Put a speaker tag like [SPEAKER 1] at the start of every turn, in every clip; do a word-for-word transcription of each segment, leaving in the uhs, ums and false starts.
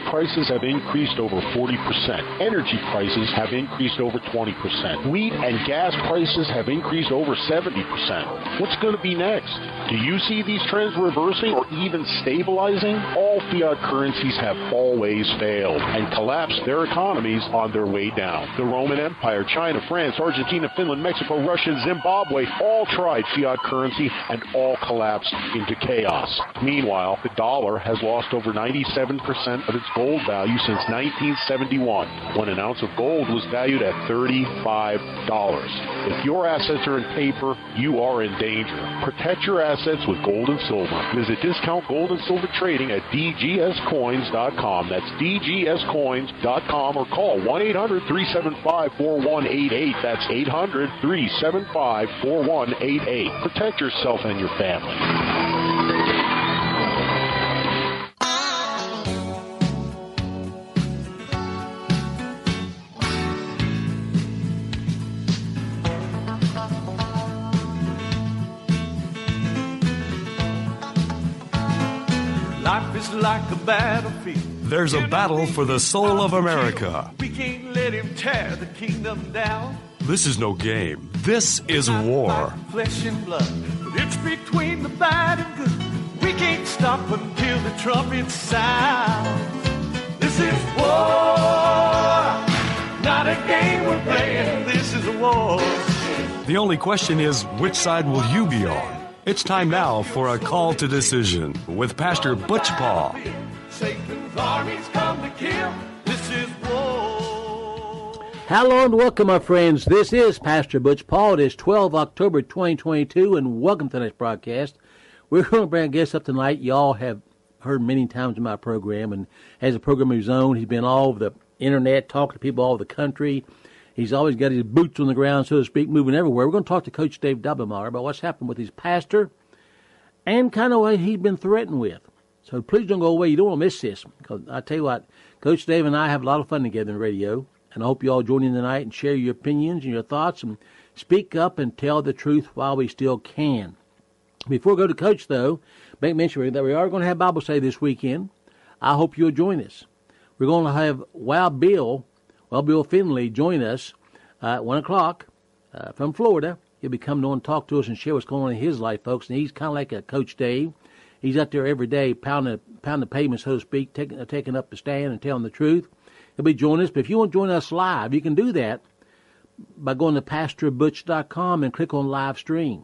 [SPEAKER 1] prices have increased over forty percent. Energy prices have increased over twenty percent. Wheat and gas prices have increased over seventy percent. What's going to be next? Do you see these trends reversing or even stabilizing? All fiat currencies have always failed and collapsed their economies on their way down. The Roman Empire, China, France, Argentina, Finland, Mexico, Russia, Zimbabwe all tried fiat currency and all collapsed into chaos. Meanwhile, the dollar has lost over ninety-seven percent of its gold value since nineteen seventy-one, when an ounce of gold was valued at thirty-five dollars. If your assets are in paper, you are in danger. Protect your assets with gold and silver. Visit Discount Gold and Silver Trading at d g s coins dot com. That's d g s coins dot com, or call one eight hundred, three seven five, four one eight eight. That's eight hundred, three seven five, four one eight eight. Protect yourself and your family.
[SPEAKER 2] Life is like a battlefield.
[SPEAKER 3] There's a battle for the soul of America.
[SPEAKER 2] We can't let him tear the kingdom down.
[SPEAKER 3] This is no game. This is war.
[SPEAKER 2] Flesh and blood, but it's between the bad and good. We can't stop until the trumpet sounds. This is war, not a game we're playing. This is a war.
[SPEAKER 3] The only question is, which side will you be on? It's time now for a call to decision with Pastor Butch Paul.
[SPEAKER 2] Satan's armies come to kill. This is war.
[SPEAKER 4] Hello and welcome, my friends. This is Pastor Butch Paul. It is the twelfth of October, twenty twenty-two, and welcome to tonight's broadcast. We're going to bring a guest up tonight. Y'all have heard many times in my program, and has a program of his own. He's been all over the internet, talking to people all over the country. He's always got his boots on the ground, so to speak, moving everywhere. We're going to talk to Coach Dave Dobblemire about what's happened with his pastor and kind of what he's been threatened with. So please don't go away. You don't want to miss this, because I tell you what, Coach Dave and I have a lot of fun together in radio, and I hope you all join in tonight and share your opinions and your thoughts and speak up and tell the truth while we still can. Before we go to Coach, though, make mention that we are going to have Bible study this weekend. I hope you'll join us. We're going to have Wild Bill, Well, Bill Finley, join us uh, at one o'clock uh, from Florida. He'll be coming on and talk to us and share what's going on in his life, folks. And he's kind of like a Coach Dave. He's out there every day pounding, pounding the pavement, so to speak, taking, uh, taking up the stand and telling the truth. He'll be joining us. But if you want to join us live, you can do that by going to pastor butch dot com and click on live stream.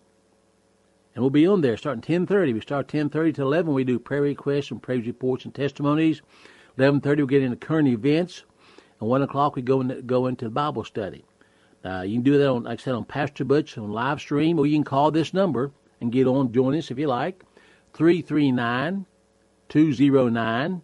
[SPEAKER 4] And we'll be on there starting ten thirty. We start ten thirty to eleven. We do prayer requests and praise reports and testimonies. eleven thirty, we get into current events. At one o'clock, we go, in, go into the Bible study. Uh, you can do that, on, like I said, on Pastor Butch, on live stream, or you can call this number and get on, join us if you like, three three nine, two zero nine,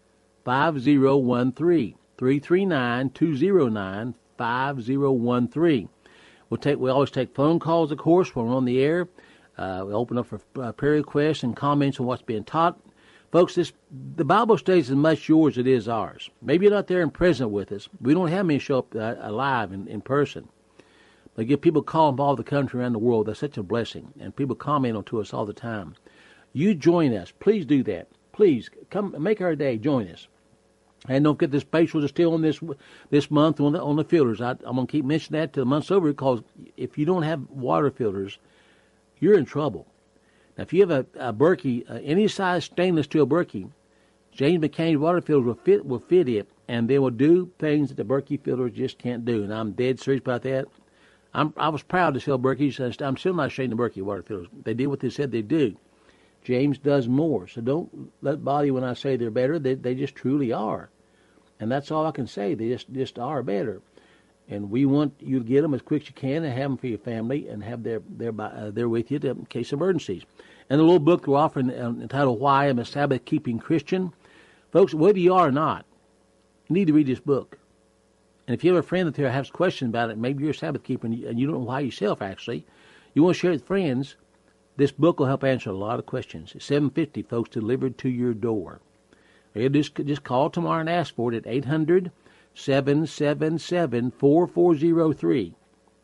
[SPEAKER 4] five zero one three, three three nine, two zero nine, five zero one three. We'll take, we always take phone calls, of course, when we're on the air. Uh, we open up for uh, prayer requests and comments on what's being taught. Folks, this the Bible study is as much yours as it is ours. Maybe you're not there and present with us. We don't have many show up uh, alive in, in person. But get people calling from all the country around the world. That's such a blessing. And people comment on to us all the time. You join us. Please do that. Please, come make our day. Join us. And don't forget the specials are still on this this month on the, on the filters. I, I'm going to keep mentioning that till the month's over, because if you don't have water filters, you're in trouble. Now, if you have a, a Berkey, uh, any size stainless steel Berkey, James McCain's water filters will fit will fit it, and they will do things that the Berkey filters just can't do. And I'm dead serious about that. I'm, I was proud to sell Berkey's. I'm still not ashamed of Berkey water filters. They did what they said they do. James does more. So don't let it bother you when I say they're better. They, they just truly are. And that's all I can say. They just, just are better. And we want you to get them as quick as you can and have them for your family and have their, their, uh, there with you to, in case of emergencies. And the little book we're offering uh, entitled Why I'm a Sabbath-Keeping Christian. Folks, whether you are or not, you need to read this book. And if you have a friend that there has questions about it, maybe you're a Sabbath keeper and you, and you don't know why yourself, actually, you want to share it with friends, this book will help answer a lot of questions. It's seven fifty, folks, delivered to your door. Or just, just call tomorrow and ask for it at eight hundred, seven seven seven, four four zero three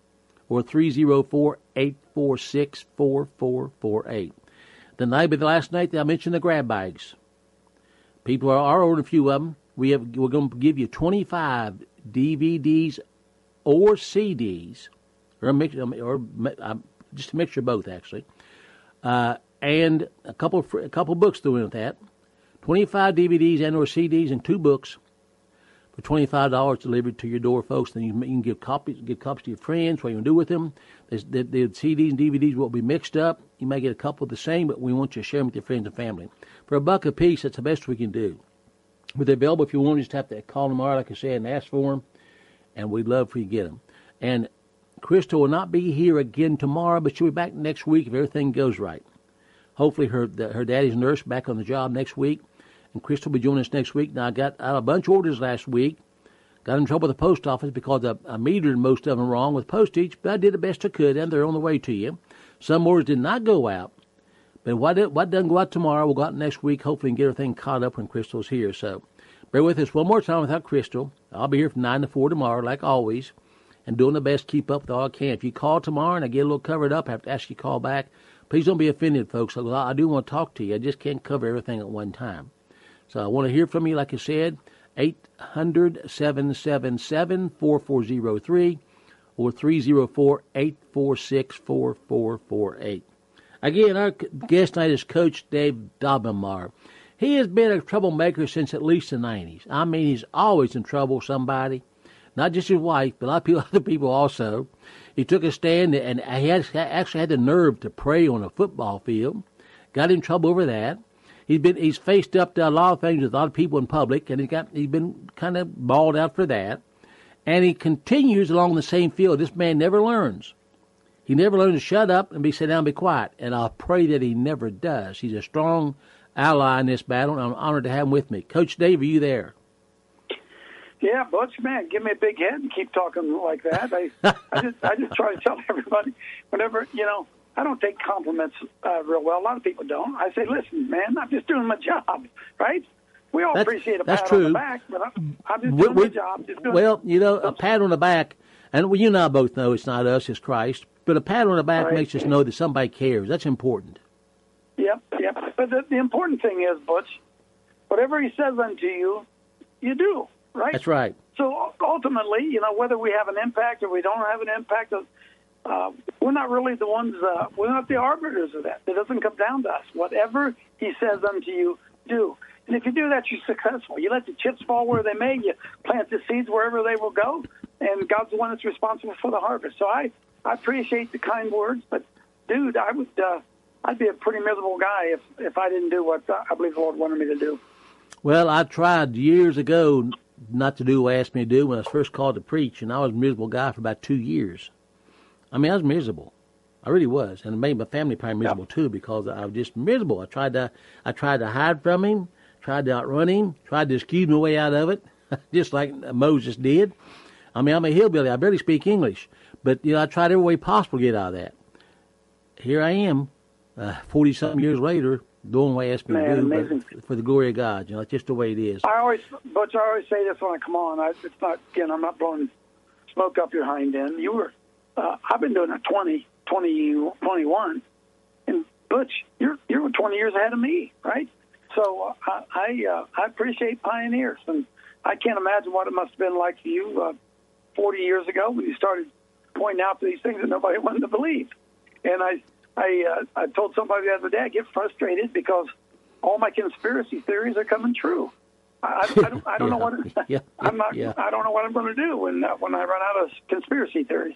[SPEAKER 4] or three oh four, eight four six, four four four eight. The night, but the last night, I mentioned the grab bags. People are, are ordering a few of them. we have we're going to give you twenty-five D V Ds or C Ds, or a mix, or uh, just a mixture of both actually, uh, and a couple a couple books through in with that. twenty-five D V Ds and or C Ds and two books for twenty-five dollars delivered to your door, folks. Then you, you can give copies, give copies to your friends. What you can do with them? The, the C Ds and D V Ds will be mixed up. You may get a couple of the same, but we want you to share them with your friends and family. For a buck a piece, that's the best we can do. But they're available if you want. You just have to call tomorrow, like I said, and ask for them. And we'd love for you to get them. And Crystal will not be here again tomorrow, but she'll be back next week if everything goes right. Hopefully her the, her daddy's nurse back on the job next week. And Crystal will be joining us next week. Now, I got out a bunch of orders last week. Got in trouble with the post office because I, I metered most of them wrong with postage, but I did the best I could, and they're on the way to you. Some orders did not go out. But what, did, what doesn't go out tomorrow will go out next week. Hopefully, we can get everything caught up when Crystal's here. So bear with us one more time without Crystal. I'll be here from nine to four tomorrow, like always, and doing the best to keep up with all I can. If you call tomorrow and I get a little covered up, I have to ask you to call back. Please don't be offended, folks. I do want to talk to you. I just can't cover everything at one time. So I want to hear from you, like I said, eight hundred, seven seven seven, four four zero three or three oh four, eight four six, four four four eight. Again, our guest tonight is Coach Dave Daubenmaier. He has been a troublemaker since at least the nineties. I mean, he's always in trouble with somebody. Not just his wife, but a lot of people, other people also. He took a stand, and he had, actually had the nerve to pray on a football field. Got in trouble over that. He's been he's faced up to a lot of things with a lot of people in public, and he got he's been kind of bawled out for that. And he continues along the same field. This man never learns. He never learns to shut up and be sit down and be quiet. And I'll pray that he never does. He's a strong ally in this battle, and I'm honored to have him with me. Coach Dave, are you there?
[SPEAKER 5] Yeah, Butch, man, give me a big head and keep talking like that. I, I just, I just try to tell everybody, whenever, you know, I don't take compliments uh, real well. A lot of people don't. I say, listen, man, I'm just doing my job, right? We all
[SPEAKER 4] that's,
[SPEAKER 5] appreciate a
[SPEAKER 4] that's
[SPEAKER 5] pat
[SPEAKER 4] true.
[SPEAKER 5] on the back, but I'm, I'm just
[SPEAKER 4] we,
[SPEAKER 5] doing
[SPEAKER 4] we,
[SPEAKER 5] my job. Just doing
[SPEAKER 4] well, you know, a pat on the back, and you and I both know it's not us, it's Christ, but a pat on the back
[SPEAKER 5] right.
[SPEAKER 4] makes us know that somebody cares. That's important.
[SPEAKER 5] Yep, yep. But the, the important thing is, Butch, whatever he says unto you, you do, right?
[SPEAKER 4] That's right.
[SPEAKER 5] So ultimately, you know, whether we have an impact or we don't have an impact, uh, we're not really the ones, uh, we're not the arbiters of that. It doesn't come down to us. Whatever he says unto you, do. And if you do that, you're successful. You let the chips fall where they may. You plant the seeds wherever they will go. And God's the one that's responsible for the harvest. So I, I appreciate the kind words. But, dude, I would, uh, I'd be a pretty miserable guy if, if I didn't do what I believe the Lord wanted me to do.
[SPEAKER 4] Well, I tried years ago not to do what he asked me to do when I was first called to preach, and I was a miserable guy for about two years. I mean, I was miserable. I really was, and it made my family probably miserable too because I was just miserable. I tried to, I tried to hide from him, tried to outrun him, tried to excuse my way out of it, just like Moses did. I mean, I'm a hillbilly. I barely speak English, but you know, I tried every way possible to get out of that. Here I am, uh, forty-something years later, doing what he asked me
[SPEAKER 5] Man,
[SPEAKER 4] to do,
[SPEAKER 5] amazing.
[SPEAKER 4] but for the glory of God. You know, it's just the way it is.
[SPEAKER 5] I always, Butch, I always say this when I come on. I, it's not, again, I'm not blowing smoke up your hind end. You were, uh, I've been doing it twenty, twenty, twenty-one, and Butch, you're you're twenty years ahead of me, right? So uh, I uh, I appreciate pioneers, and I can't imagine what it must have been like for you uh, forty years ago when you started pointing out these things that nobody wanted to believe. And I I uh, I told somebody the other day I get frustrated because all my conspiracy theories are coming true. I, I don't I don't
[SPEAKER 4] yeah.
[SPEAKER 5] know what
[SPEAKER 4] yeah. Yeah.
[SPEAKER 5] I'm not
[SPEAKER 4] Yeah.
[SPEAKER 5] I don't know what I'm going to do when uh, when I run out of conspiracy theories.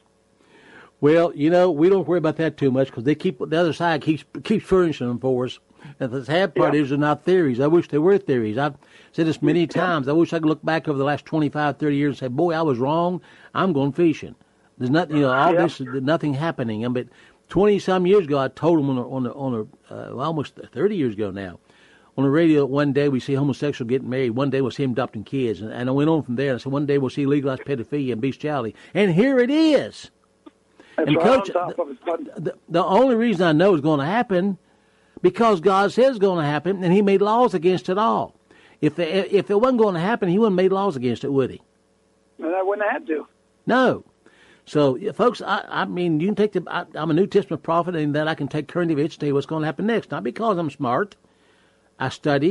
[SPEAKER 4] Well, you know, we don't worry about that too much because they keep the other side keeps keeps furnishing them for us. And the sad part
[SPEAKER 5] Yeah.
[SPEAKER 4] is they're not theories. I wish they were theories. I've said this many times. I wish I could look back over the last twenty-five, thirty years and say, boy, I was wrong. I'm going fishing. There's nothing, you know, all
[SPEAKER 5] Yeah.
[SPEAKER 4] this, nothing happening. I mean, twenty-some years ago, I told them on the, on the, on the uh, well, almost thirty years ago now, on the radio, one day we see homosexuals getting married. One day we'll see them adopting kids. And, and I went on from there. And I said, one day we'll see legalized pedophilia and bestiality. And here it is.
[SPEAKER 5] That's
[SPEAKER 4] And
[SPEAKER 5] right
[SPEAKER 4] Coach,
[SPEAKER 5] on top of it, bud.
[SPEAKER 4] the, the only reason I know it's going to happen because God says it's going to happen, and He made laws against it all. If it, if it wasn't going to happen, He wouldn't have made laws against it, would He?
[SPEAKER 5] And I wouldn't have had to.
[SPEAKER 4] No. So, yeah, folks, I, I mean, you can take the. I, I'm a New Testament prophet, and that I can take current events and tell you what's going to happen next. Not because I'm smart. I study.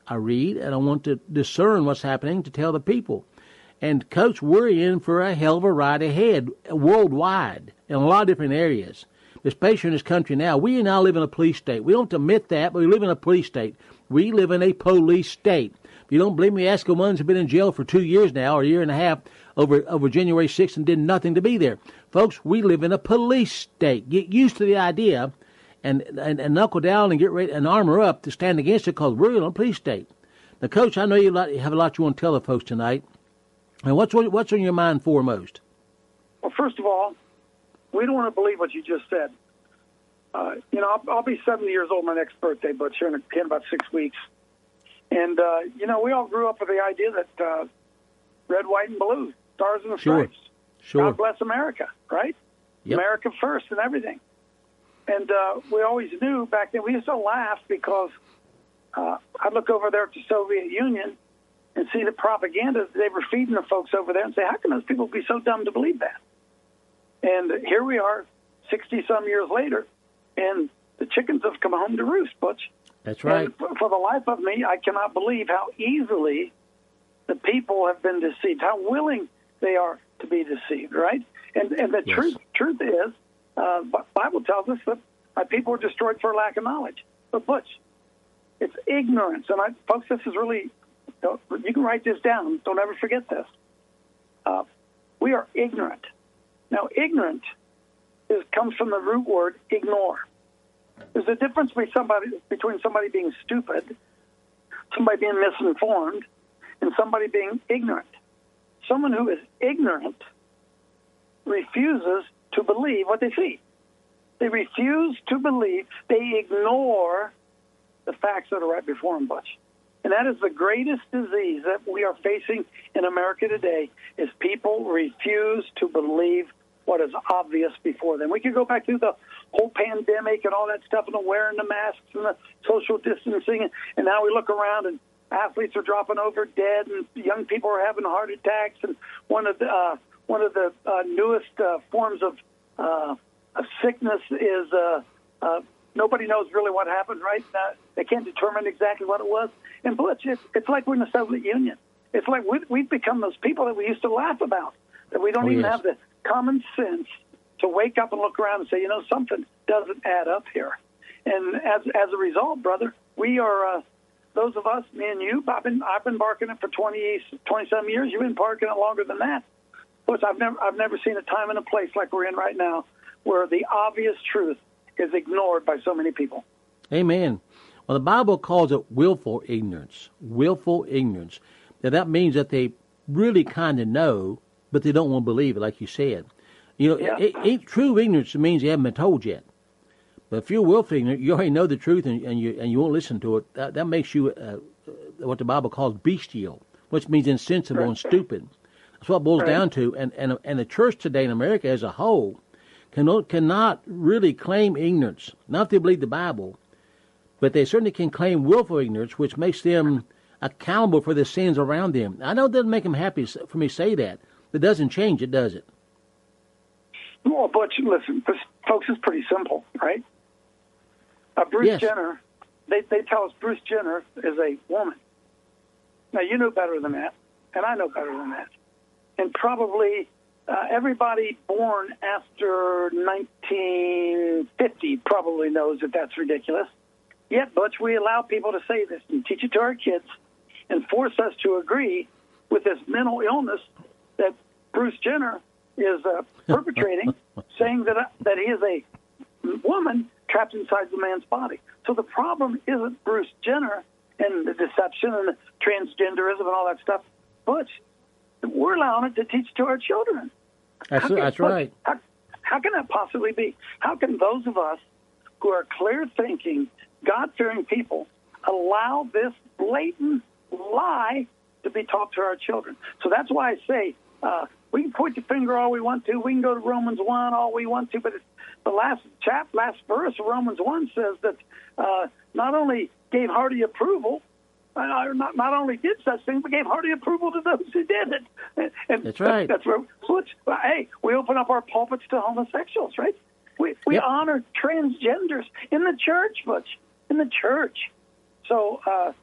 [SPEAKER 4] I read, and I want to discern what's happening to tell the people. And, Coach, we're in for a hell of a ride ahead worldwide in a lot of different areas, especially in this country now. We now live in a police state. We don't admit that, but we live in a police state. We live in a police state. If you don't believe me, ask the ones who have been in jail for two years now, or a year and a half, over, over January sixth and did nothing to be there. Folks, we live in a police state. Get used to the idea and, and, and knuckle down and get ready and armor up to stand against it, because we're in a police state. Now, Coach, I know you have a lot you want to tell the folks tonight. And what's what's on your mind foremost?
[SPEAKER 5] Well, first of all, we don't want to believe what you just said. Uh, you know, I'll, I'll be seventy years old my next birthday, but here in, in about six weeks. And, uh, you know, we all grew up with the idea that uh, red, white, and blue, stars and the stripes.
[SPEAKER 4] Sure.
[SPEAKER 5] God bless America, right?
[SPEAKER 4] Yep.
[SPEAKER 5] America first and everything. And uh, we always knew back then, we used to laugh because uh, I'd look over there at the Soviet Union and see the propaganda that they were feeding the folks over there and say, how can those people be so dumb to believe that? And here we are, sixty-some years later, and the chickens have come home to roost, Butch.
[SPEAKER 4] That's right.
[SPEAKER 5] And for, for the life of me, I cannot believe how easily the people have been deceived, how willing they are to be deceived, right? And and the
[SPEAKER 4] Yes.
[SPEAKER 5] truth truth is, uh, the Bible tells us that my people are destroyed for lack of knowledge. But, Butch, it's ignorance. And, I, folks, this is really, you can write this down. Don't ever forget this. Uh, we are ignorant. Now, ignorant is, comes from the root word ignore. There's a difference between somebody, between somebody being stupid, somebody being misinformed, and somebody being ignorant. Someone who is ignorant refuses to believe what they see. They refuse to believe. They ignore the facts that are right before them, Butch. And that is the greatest disease that we are facing in America today, is people refuse to believe what is obvious before them. We could go back through the whole pandemic and all that stuff, and the wearing the masks and the social distancing, and now we look around and athletes are dropping over dead, and young people are having heart attacks, and one of the uh, one of the uh, newest uh, forms of uh, of sickness is uh, uh, nobody knows really what happened. Right? Uh, they can't determine exactly what it was. And Butch, it's, it's like we're in the Soviet Union. It's like we, we've become those people that we used to laugh about, that we don't
[SPEAKER 4] Oh,
[SPEAKER 5] even
[SPEAKER 4] yes.
[SPEAKER 5] have the common sense to wake up and look around and say, you know, something doesn't add up here. And as as a result, brother, we are. Uh, Those of us, me and you, I've been I've been barking it for twenty, twenty-some years. You've been barking it longer than that. But I've never I've never seen a time and a place like we're in right now where the obvious truth is ignored by so many people.
[SPEAKER 4] Amen. Well, the Bible calls it willful ignorance. Willful ignorance. Now, that means that they really kind of know, but they don't want to believe it, like you said. You know,
[SPEAKER 5] Yeah.
[SPEAKER 4] it, it, true ignorance means you haven't been told yet. But if you're willful ignorant, you already know the truth, and, and you and you won't listen to it. That, that makes you uh, what the Bible calls bestial, which means insensible
[SPEAKER 5] Right.
[SPEAKER 4] and stupid. That's what it boils
[SPEAKER 5] Right.
[SPEAKER 4] down to. And, and and the church today in America as a whole cannot cannot really claim ignorance. Not if they believe the Bible, but they certainly can claim willful ignorance, which makes them accountable for the sins around them. I know it doesn't make them happy for me to say that. It doesn't change it, does it?
[SPEAKER 5] Well, Butch, listen, this, folks, it's pretty simple, right? Uh, Bruce
[SPEAKER 4] Yes.
[SPEAKER 5] Jenner, they, they tell us Bruce Jenner is a woman. Now, you know better than that, and I know better than that. And probably uh, everybody born after nineteen fifty probably knows that that's ridiculous. Yet, Butch, we allow people to say this and teach it to our kids and force us to agree with this mental illness that Bruce Jenner is uh, perpetrating, saying that uh, that he is a woman trapped inside the man's body. So the problem isn't Bruce Jenner and the deception and the transgenderism and all that stuff, but we're allowing it to teach to our children.
[SPEAKER 4] That's,
[SPEAKER 5] How can-
[SPEAKER 4] that's
[SPEAKER 5] Butch,
[SPEAKER 4] right.
[SPEAKER 5] How, how can that possibly be? How can those of us who are clear-thinking, God-fearing people allow this blatant lie to be taught to our children? So that's why I say uh, we can point the finger all we want to. We can go to Romans one all we want to, but it's, the last chap, last verse of Romans one says that uh, not only gave hearty approval, uh, not, not only did such things, but gave hearty approval to those who did it. And, and
[SPEAKER 4] That's right.
[SPEAKER 5] That's, that's where, which, hey, we open up our pulpits to homosexuals, right? We we
[SPEAKER 4] Yep.
[SPEAKER 5] honor transgenders in the church, Butch, in the church. So uh,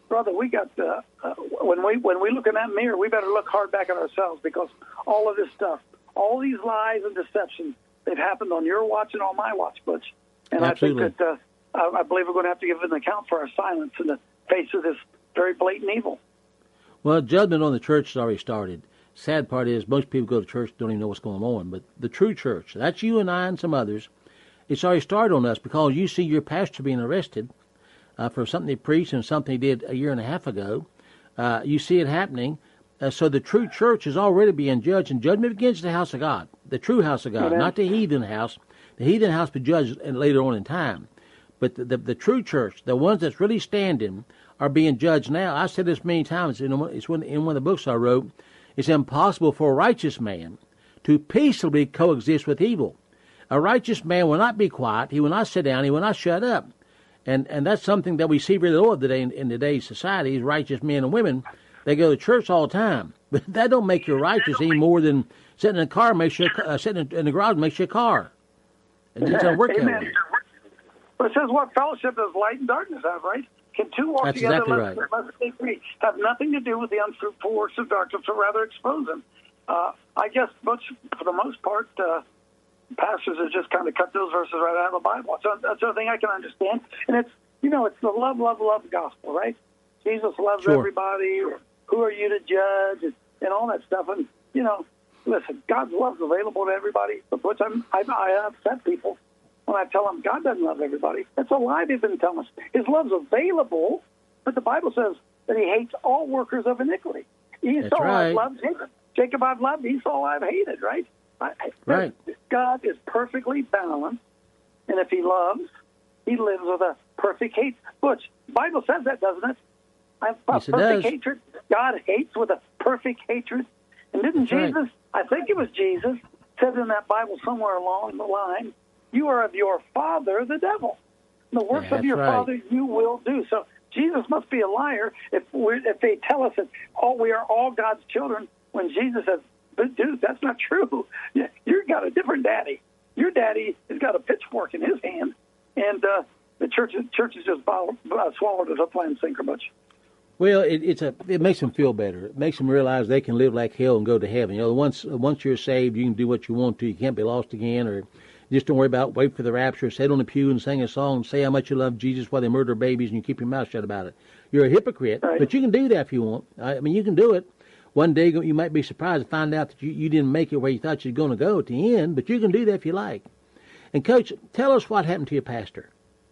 [SPEAKER 5] brother, we got uh, uh, when we when we look in that mirror, we better look hard back at ourselves, because all of this stuff, all these lies and deceptions, they've happened on your watch and on my watch, Butch. And
[SPEAKER 4] Absolutely.
[SPEAKER 5] I think that uh, I believe we're going to have to give an account for our silence in the face of this very blatant evil.
[SPEAKER 4] Well, judgment on the church has already started. Sad part is most people go to church don't even know what's going on. But the true church, that's you and I and some others, it's already started on us, because you see your pastor being arrested uh, for something he preached and something he did a year and a half ago. Uh, you see it happening. Uh, so the true church is already being judged, and judgment begins at the house of God, the true house of God,
[SPEAKER 5] Amen.
[SPEAKER 4] Not the heathen house. The heathen house will be judged later on in time. But the, the, the true church, the ones that's really standing, are being judged now. I said this many times. In one, it's one, in one of the books I wrote. It's impossible for a righteous man to peaceably coexist with evil. A righteous man will not be quiet. He will not sit down. He will not shut up. And and that's something that we see very little of today in, in today's society. Is righteous men and women. They go to church all the time, but that don't make you righteous any more than sitting in a car makes you uh, sitting in the garage makes you a car. It doesn't work that
[SPEAKER 5] Amen.
[SPEAKER 4] way.
[SPEAKER 5] Well, it says, what fellowship does light and darkness have, right? Can two walk
[SPEAKER 4] That's
[SPEAKER 5] together
[SPEAKER 4] exactly
[SPEAKER 5] unless,
[SPEAKER 4] right.
[SPEAKER 5] unless they agree? Have nothing to do with the unfruitful works of darkness, but rather expose them. Uh, I guess, but for the most part, uh, pastors have just kind of cut those verses right out of the Bible. So that's the thing I can understand. And it's, you know, it's the love, love, love gospel, right? Jesus loves
[SPEAKER 4] Sure.
[SPEAKER 5] everybody. Or who are you to judge? And, and all that stuff. And, you know, listen, God's love is available to everybody. But which I'm, I, I upset people when I tell them God doesn't love everybody. That's a lie they've been telling us. His love's available, but the Bible says that he hates all workers of iniquity. Esau
[SPEAKER 4] That's right.
[SPEAKER 5] I've loved, Jacob. Jacob I've loved, Esau I've hated, right? I,
[SPEAKER 4] Right.
[SPEAKER 5] God is perfectly balanced, and if he loves, he lives with a perfect hate. Butch, the Bible says that, doesn't it? I have a
[SPEAKER 4] Yes, it
[SPEAKER 5] perfect
[SPEAKER 4] does.
[SPEAKER 5] hatred. God hates with a perfect hatred. And didn't
[SPEAKER 4] That's
[SPEAKER 5] Jesus,
[SPEAKER 4] right.
[SPEAKER 5] I think it was Jesus, said in that Bible somewhere along the line, you are of your father, the devil. The works
[SPEAKER 4] Yeah,
[SPEAKER 5] of your
[SPEAKER 4] that's right.
[SPEAKER 5] father you will do. So Jesus must be a liar if we're, if they tell us that all, we are all God's children when Jesus says, but dude, that's not true. You- You've got a different daddy. Your daddy has got a pitchfork in his hand, and uh, the church, church has just bottled, uh, swallowed it up and sinker, Butch.
[SPEAKER 4] Well, it, it's a it makes them feel better. It makes them realize they can live like hell and go to heaven. You know, once once you're saved, you can do what you want to. You can't be lost again, or just don't worry about wait for the rapture. Sit on the pew and sing a song and say how much you love Jesus while they murder babies, and you keep your mouth shut about it. You're a hypocrite,
[SPEAKER 5] Right.
[SPEAKER 4] but you can do that if you want. I, I mean, you can do it. One day you might be surprised to find out that you, you didn't make it where you thought you were going to go at the end, but you can do that if you like. And Coach, tell us what happened to your pastor.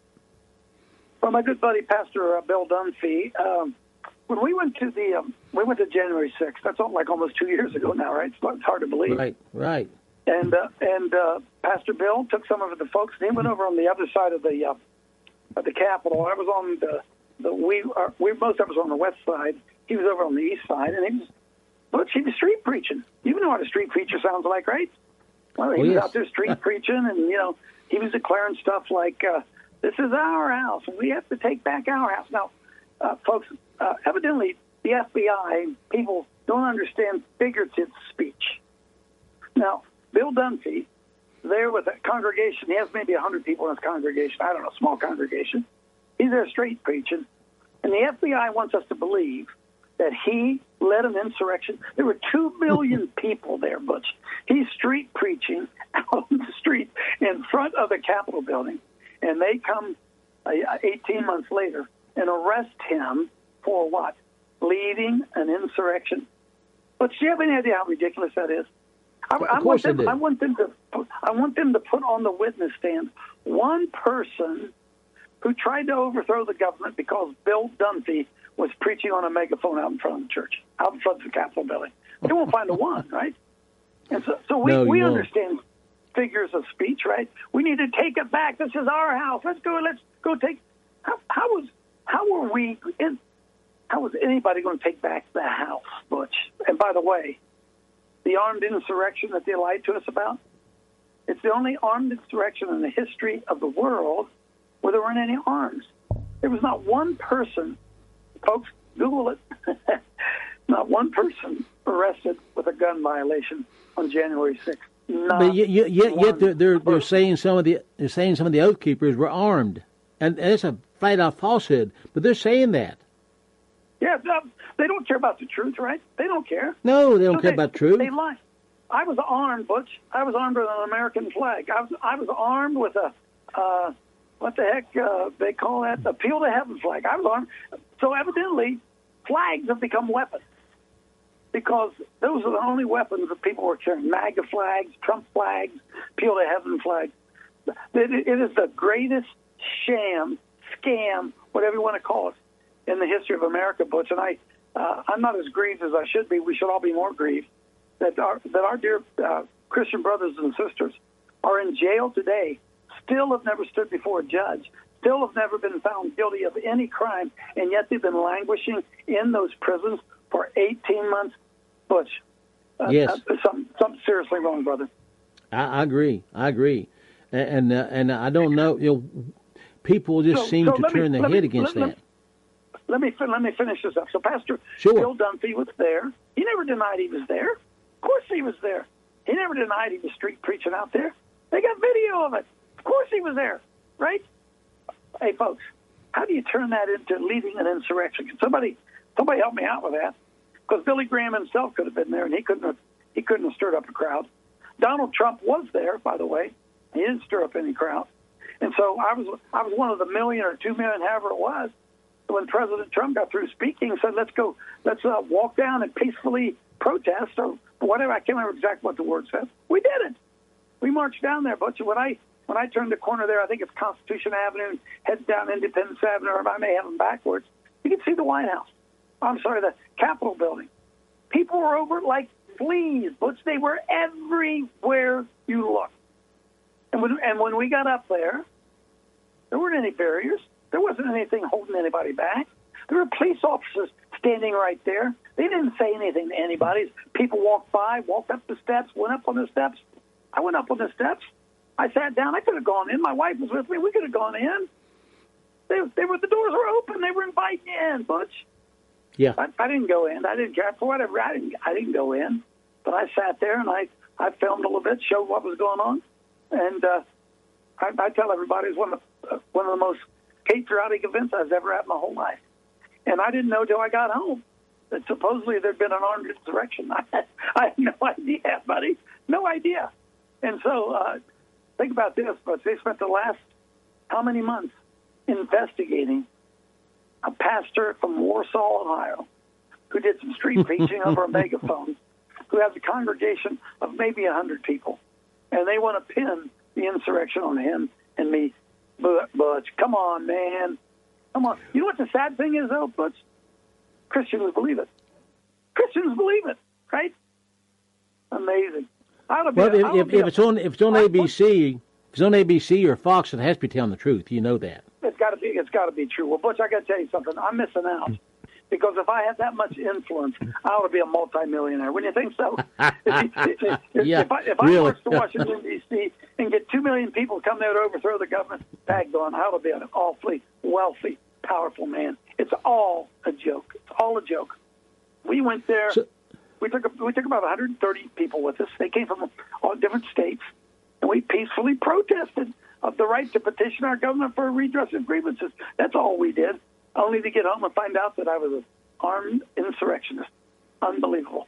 [SPEAKER 5] Well, my good buddy, Pastor uh, Bill Dunphy, um, when we went to the, um, we went to January sixth. That's all, like almost two years ago now, right? It's, it's hard to believe.
[SPEAKER 4] Right, right.
[SPEAKER 5] And uh, and uh, Pastor Bill took some of the folks, and he went over on the other side of the uh, of the Capitol. I was on the the we are, we most of us were on the west side. He was over on the east side, and he was, but he was street preaching. You know what a street preacher sounds like, right? Well, he
[SPEAKER 4] Oh,
[SPEAKER 5] was
[SPEAKER 4] yes.
[SPEAKER 5] out there street preaching, and you know he was declaring stuff like, uh, "This is our house, and we have to take back our house." Now, uh, folks, uh, evidently the F B I people don't understand figurative speech. Now, Bill Dunphy, there with a congregation, he has maybe one hundred people in his congregation. I don't know, small congregation. He's there street preaching. And the F B I wants us to believe that he led an insurrection. There were two million people there, Butch. He's street preaching out on the street in front of the Capitol building. And they come uh, eighteen months later and arrest him for what? Leading an insurrection. But do you have any idea how ridiculous that is? I, I,
[SPEAKER 4] Of
[SPEAKER 5] want
[SPEAKER 4] course they
[SPEAKER 5] them,
[SPEAKER 4] do.
[SPEAKER 5] I want them to. Put, I want them to put on the witness stand one person who tried to overthrow the government because Bill Dunphy was preaching on a megaphone out in front of the church, out in front of the Capitol building. They won't find a one, right? And so, so we,
[SPEAKER 4] No, you
[SPEAKER 5] we
[SPEAKER 4] won't.
[SPEAKER 5] understand figures of speech, right? We need to take it back. This is our house. Let's go. Let's go take. How, how was how were we? In, how was anybody going to take back the house, Butch? And by the way, the armed insurrection that they lied to us about, it's the only armed insurrection in the history of the world where there weren't any arms. There was not one person, folks, Google it, not one person arrested with a gun violation on January sixth. Not
[SPEAKER 4] But yet, yet, yet,
[SPEAKER 5] one
[SPEAKER 4] yet they're they're, they're
[SPEAKER 5] person.
[SPEAKER 4] saying some of the they're saying some of the oath keepers were armed, and, and it's a flat out falsehood. But they're saying that.
[SPEAKER 5] Yeah, they don't care about the truth, right? They don't care.
[SPEAKER 4] No, they don't
[SPEAKER 5] so
[SPEAKER 4] care
[SPEAKER 5] they,
[SPEAKER 4] about truth.
[SPEAKER 5] They lie. I was armed, Butch. I was armed with an American flag. I was I was armed with a uh, what the heck uh, they call that? Appeal to Heaven flag. I was armed. So evidently, flags have become weapons because those are the only weapons that people were carrying: MAGA flags, Trump flags, Appeal to Heaven flags. It, it is the greatest sham, scam, whatever you want to call it, in the history of America, Butch. And I, uh, I'm not as grieved as I should be. We should all be more grieved that our, that our dear uh, Christian brothers and sisters are in jail today, still have never stood before a judge, still have never been found guilty of any crime, and yet they've been languishing in those prisons for eighteen months. Butch, uh,
[SPEAKER 4] yes.
[SPEAKER 5] uh, something, something seriously wrong, brother.
[SPEAKER 4] I, I agree. I agree. And uh, and I don't know, you know, people just
[SPEAKER 5] so,
[SPEAKER 4] seem
[SPEAKER 5] so
[SPEAKER 4] to
[SPEAKER 5] me,
[SPEAKER 4] turn their head
[SPEAKER 5] me,
[SPEAKER 4] against
[SPEAKER 5] let,
[SPEAKER 4] that.
[SPEAKER 5] Let me let me finish this up. So Pastor
[SPEAKER 4] Sure.
[SPEAKER 5] Bill Dunphy was there. He never denied he was there. Of course he was there. He never denied he was street preaching out there. They got video of it. Of course he was there, right? Hey, folks, how do you turn that into leading an insurrection? Can somebody somebody help me out with that? Because Billy Graham himself could have been there, and he couldn't have he couldn't have stirred up a crowd. Donald Trump was there, by the way. He didn't stir up any crowd. And so I was I was one of the million or two million, however it was, when President Trump got through speaking and said, let's go, let's uh, walk down and peacefully protest or whatever. I can't remember exactly what the word said. We did it. We marched down there. But when I when I turned the corner there, I think it's Constitution Avenue, head down Independence Avenue, or I may have them backwards, you can see the White House. I'm sorry, the Capitol building. People were over like fleas, Butch. They were everywhere you looked. And when, and when we got up there, there weren't any barriers. There wasn't anything holding anybody back. There were police officers standing right there. They didn't say anything to anybody. People walked by, walked up the steps, went up on the steps. I went up on the steps. I sat down. I could have gone in. My wife was with me. We could have gone in. They, they were the doors were open. They were inviting you in, Butch.
[SPEAKER 4] Yeah.
[SPEAKER 5] I, I didn't go in. I didn't care for whatever. I didn't. I didn't go in. But I sat there and I, I filmed a little bit, showed what was going on, and uh, I, I tell everybody it's one of the, uh, one of the most patriotic events I've ever had in my whole life. And I didn't know till I got home that supposedly there'd been an armed insurrection. I had, I had no idea, buddy, no idea. And so uh, think about this, but they spent the last how many months investigating a pastor from Warsaw, Ohio, who did some street preaching over a megaphone, who has a congregation of maybe one hundred people. And they want to pin the insurrection on him and me. Butch, come on, man. Come on. You know what the sad thing is, though, Butch? Christians believe it. Christians believe it, right? Amazing. Well,
[SPEAKER 4] if, if, if it's on if it's on A B C, if it's on A B C or Fox, it has to be telling the truth. You know that.
[SPEAKER 5] It's got to be. It's got to be true. Well, Butch, I got to tell you something. I'm missing out because if I had that much influence, I ought to be a multimillionaire. Wouldn't you think so? if, if, if,
[SPEAKER 4] yeah,
[SPEAKER 5] if I, if
[SPEAKER 4] really.
[SPEAKER 5] I march to Washington D C and get two million people come there to overthrow the government, daggone, I ought to be an awfully wealthy, powerful man. It's all a joke. It's all a joke. We went there.
[SPEAKER 4] So,
[SPEAKER 5] we took a, we took about one hundred thirty people with us. They came from all different states, and we peacefully protested of the right to petition our government for a redress of grievances. That's all we did, only to get home and find out that I was an armed insurrectionist. Unbelievable.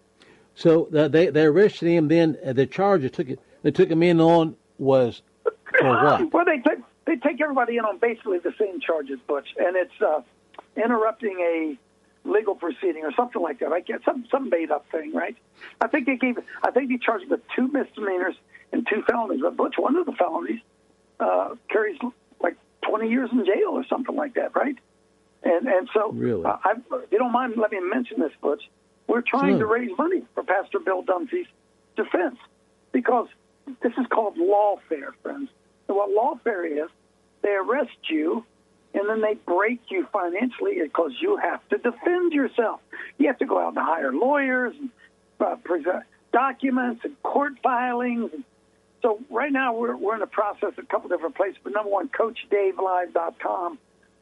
[SPEAKER 4] So uh, they they arrested him. Then uh, the charge they took it they took him in on was for what?
[SPEAKER 5] Well, they take they take everybody in on basically the same charges, Butch, and it's uh, interrupting a legal proceeding or something like that. I get some some made up thing, right? I think they gave I think they charged him with two misdemeanors and two felonies. But Butch, one of the felonies uh, carries like twenty years in jail or something like that, right? And and so,
[SPEAKER 4] really?
[SPEAKER 5] uh, I, if you don't mind, let me mention this, Butch. We're trying
[SPEAKER 4] sure.
[SPEAKER 5] to raise money for Pastor Bill Dunphy's defense because this is called lawfare, friends. And what lawfare is, they arrest you and then they break you financially because you have to defend yourself. You have to go out and hire lawyers and uh, present documents and court filings. And so right now we're we're in the process of a couple different places. But number one, Coach Dave Live dot com.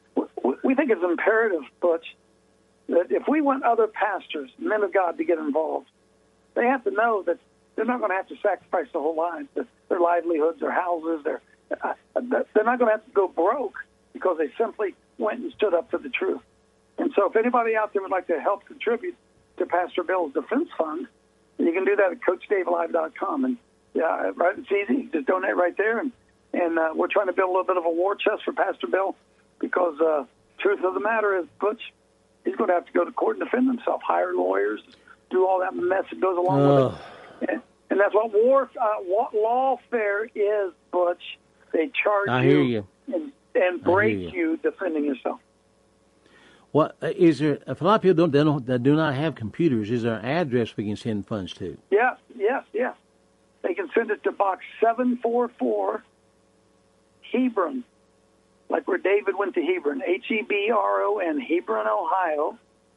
[SPEAKER 5] We think it's imperative, Butch, that if we want other pastors, men of God, to get involved, they have to know that they're not going to have to sacrifice their whole lives, their livelihoods, their houses. Their, uh, they're not going to have to go broke because they simply went and stood up for the truth. And so if anybody out there would like to help contribute to Pastor Bill's defense fund, you can do that at coach dave live dot com. And yeah, right, it's easy. Just donate right there. And, and uh, we're trying to build a little bit of a war chest for Pastor Bill because uh, truth of the matter is, Butch, he's going to have to go to court and defend himself, hire lawyers, do all that mess that goes along
[SPEAKER 4] oh.
[SPEAKER 5] with it. And, and that's what war, uh, what lawfare is, Butch. They charge
[SPEAKER 4] I
[SPEAKER 5] you,
[SPEAKER 4] hear you
[SPEAKER 5] and, and break
[SPEAKER 4] you.
[SPEAKER 5] you defending yourself.
[SPEAKER 4] What is there? If a lot of people don't, they don't, they do not have computers, is there an address we can send funds to?
[SPEAKER 5] Yes, yes, yes. They can send it to Box seven four four, Hebron, like where David went to Hebron, H E B R O N, Hebron, Ohio,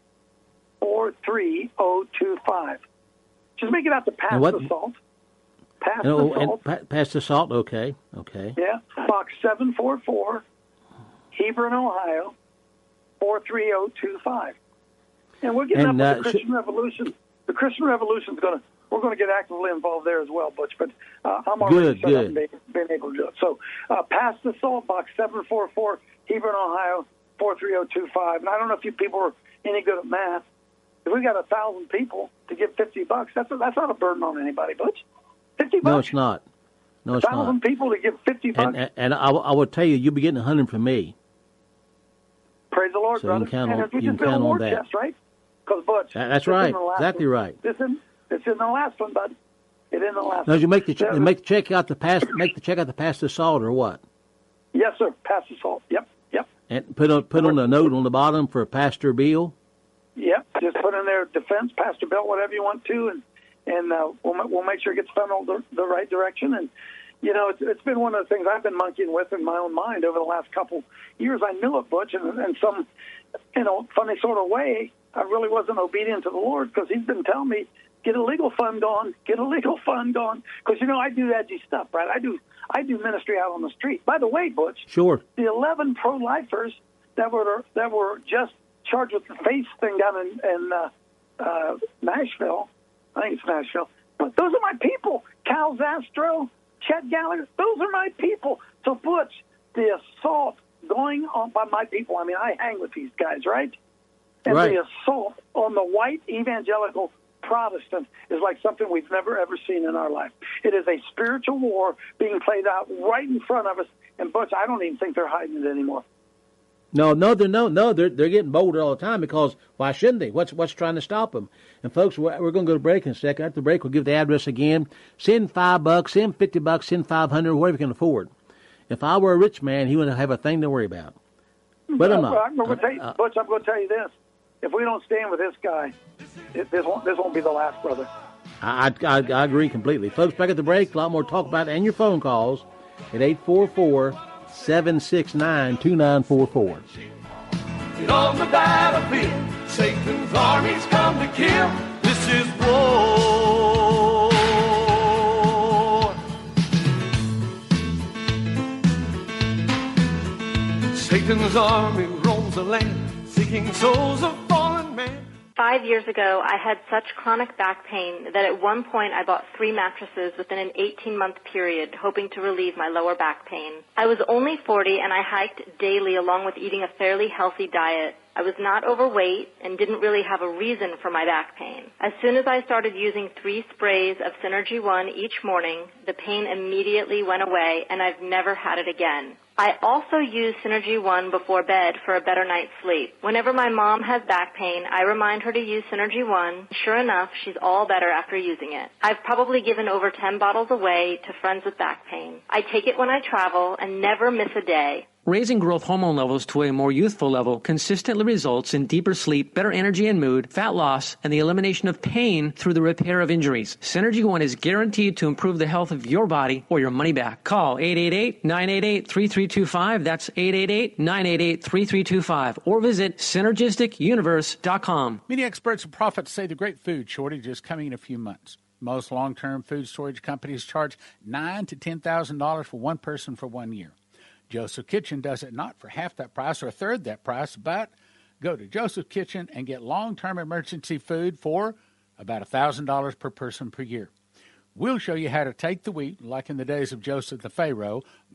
[SPEAKER 5] four three zero two five. Just make it out to Pass the Salt. Pass
[SPEAKER 4] no,
[SPEAKER 5] the Salt.
[SPEAKER 4] And pass the Salt, okay, okay.
[SPEAKER 5] Yeah, Box seven four four, Hebron, Ohio, four three zero two five. And we're getting
[SPEAKER 4] and,
[SPEAKER 5] up
[SPEAKER 4] uh,
[SPEAKER 5] with the Christian
[SPEAKER 4] sh- Revolution.
[SPEAKER 5] The Christian Revolution is going to, we're going to get actively involved there as well, Butch, but uh, I'm already
[SPEAKER 4] good,
[SPEAKER 5] set
[SPEAKER 4] good.
[SPEAKER 5] up and being, being able to do it. So uh, Pass the Salt, Box seven four four, Hebron, Ohio, four three zero two five. And I don't know if you people are any good at math. If we got a thousand people to give fifty bucks, that's a, that's not a burden on anybody, Butch. Fifty bucks.
[SPEAKER 4] No, it's not. No, it's
[SPEAKER 5] a thousand
[SPEAKER 4] not.
[SPEAKER 5] people to give fifty bucks.
[SPEAKER 4] And, and, and I, I will tell you, you'll be getting a hundred from me.
[SPEAKER 5] Praise the Lord,
[SPEAKER 4] so
[SPEAKER 5] brother.
[SPEAKER 4] You can count
[SPEAKER 5] and
[SPEAKER 4] on,
[SPEAKER 5] we
[SPEAKER 4] you
[SPEAKER 5] just
[SPEAKER 4] can
[SPEAKER 5] build
[SPEAKER 4] count
[SPEAKER 5] a war
[SPEAKER 4] on that.
[SPEAKER 5] chest, right? Because Butch.
[SPEAKER 4] That, that's right. Exactly
[SPEAKER 5] one.
[SPEAKER 4] right.
[SPEAKER 5] This isn't this isn't the last one, bud. It isn't the last.
[SPEAKER 4] Now,
[SPEAKER 5] one.
[SPEAKER 4] you make the
[SPEAKER 5] Yeah,
[SPEAKER 4] you make the check out the pass make the check out the pass the salt or what?
[SPEAKER 5] Yes, sir. Pass the salt. Yep, yep.
[SPEAKER 4] And put on put on a note on the bottom for Pastor Bill.
[SPEAKER 5] Yep. Just put in there defense, Pastor Bill, whatever you want to, and and uh, we'll we'll make sure it gets funneled the, the right direction. And you know, it's, it's been one of the things I've been monkeying with in my own mind over the last couple years. I knew it, Butch, and in some you know funny sort of way, I really wasn't obedient to the Lord because He's been telling me, get a legal fund going, get a legal fund going. Because, you know, I do edgy stuff, right? I do I do ministry out on the street. By the way, Butch,
[SPEAKER 4] sure.
[SPEAKER 5] the eleven pro-lifers that were that were just charged with the face thing down in, in uh, uh, Nashville, I think it's Nashville, but those are my people. Cal Zastro, Chet Gallagher, those are my people. So, Butch, the assault going on by my people, I mean, I hang with these guys, right? And
[SPEAKER 4] right.
[SPEAKER 5] the assault on the white evangelical Protestant is like something we've never, ever seen in our life. It is a spiritual war being played out right in front of us. And, Butch, I don't even think they're hiding it anymore.
[SPEAKER 4] No, no, they're no, no, they're they're getting bolder all the time because why shouldn't they? What's what's trying to stop them? And folks, we're, we're going to go to break in a second. After the break, we'll give the address again. Send five bucks, send fifty bucks, send five hundred, whatever you can afford. If I were a rich man, he wouldn't have a thing to worry about. But I'm not.
[SPEAKER 5] I'm going to tell you, uh, Butch, I'm going to tell you this: if we don't stand with this guy, it, this won't this won't be the last, brother.
[SPEAKER 4] I, I I agree completely, folks. Back at the break, a lot more talk about it and your phone calls at eight four four, seven six nine, two nine four four.
[SPEAKER 2] Get on the battlefield. Satan's armies come to kill. This is war. Satan's army roams the land, seeking souls of fallen men.
[SPEAKER 6] Five years ago, I had such chronic back pain that at one point I bought three mattresses within an eighteen-month period, hoping to relieve my lower back pain. I was only forty, and I hiked daily along with eating a fairly healthy diet. I was not overweight and didn't really have a reason for my back pain. As soon as I started using three sprays of Synergy One each morning, the pain immediately went away, and I've never had it again. I also use Synergy One before bed for a better night's sleep. Whenever my mom has back pain, I remind her to use Synergy One. Sure enough, she's all better after using it. I've probably given over ten bottles away to friends with back pain. I take it when I travel and never miss a day.
[SPEAKER 7] Raising growth hormone levels to a more youthful level consistently results in deeper sleep, better energy and mood, fat loss, and the elimination of pain through the repair of injuries. Synergy One is guaranteed to improve the health of your body or your money back. Call eight eight eight, nine eight eight, three three two five. That's eight eight eight, nine eight eight, three three two five. Or visit synergistic universe dot com.
[SPEAKER 8] Many experts and prophets say the great food shortage is coming in a few months. Most long-term food storage companies charge nine thousand to ten thousand dollars for one person for one year. Joseph Kitchen does it not for half that price or a third that price, but go to Joseph Kitchen and get long-term emergency food for about one thousand dollars per person per year. We'll show you how to take the wheat, like in the days of Joseph the Pharaoh,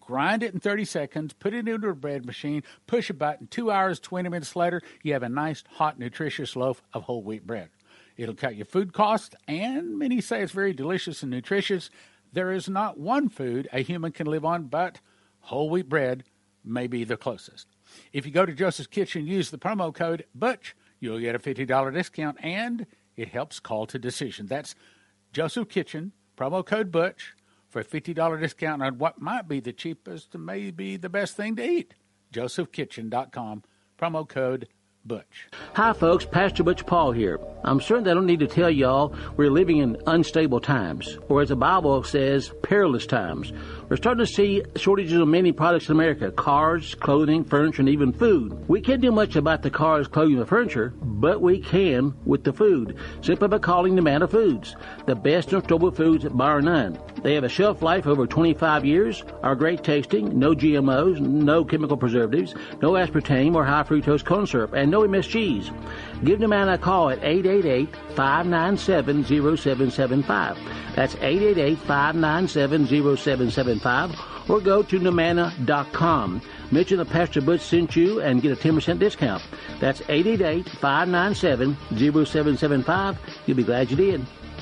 [SPEAKER 8] grind it in thirty seconds, put it into a bread machine, push a button. Two hours, twenty minutes later, you have a nice, hot, nutritious loaf of whole wheat bread. It'll cut your food costs, and many say it's very delicious and nutritious. There is not one food a human can live on, but whole wheat bread may be the closest. If you go to Joseph's Kitchen, use the promo code Butch, you'll get a fifty dollars discount, and it helps Call to Decision. That's Joseph's Kitchen, promo code Butch, for a fifty dollars discount on what might be the cheapest and maybe the best thing to eat. joseph kitchen dot com, promo code Butch.
[SPEAKER 4] Hi, folks. Pastor Butch Paul here. I'm certain I don't need to tell y'all we're living in unstable times, or as the Bible says, perilous times. We're starting to see shortages of many products in America: cars, clothing, furniture, and even food. We can't do much about the cars, clothing, and furniture, but we can with the food, simply by calling Nomana Foods, the best in storable foods bar none. They have a shelf life over twenty-five years, are great tasting, no G M Os, no chemical preservatives, no aspartame or high fructose corn syrup, and no M S Gs. Give Nomana a call at eight eight eight, five nine seven, zero seven seven five. That's eight eight eight, five nine seven, zero seven seven five, or go to nomana dot com. Mention that Pastor Butch sent you and get a ten percent discount. That's eight eight eight, five nine seven, zero seven seven five. You'll be glad you did.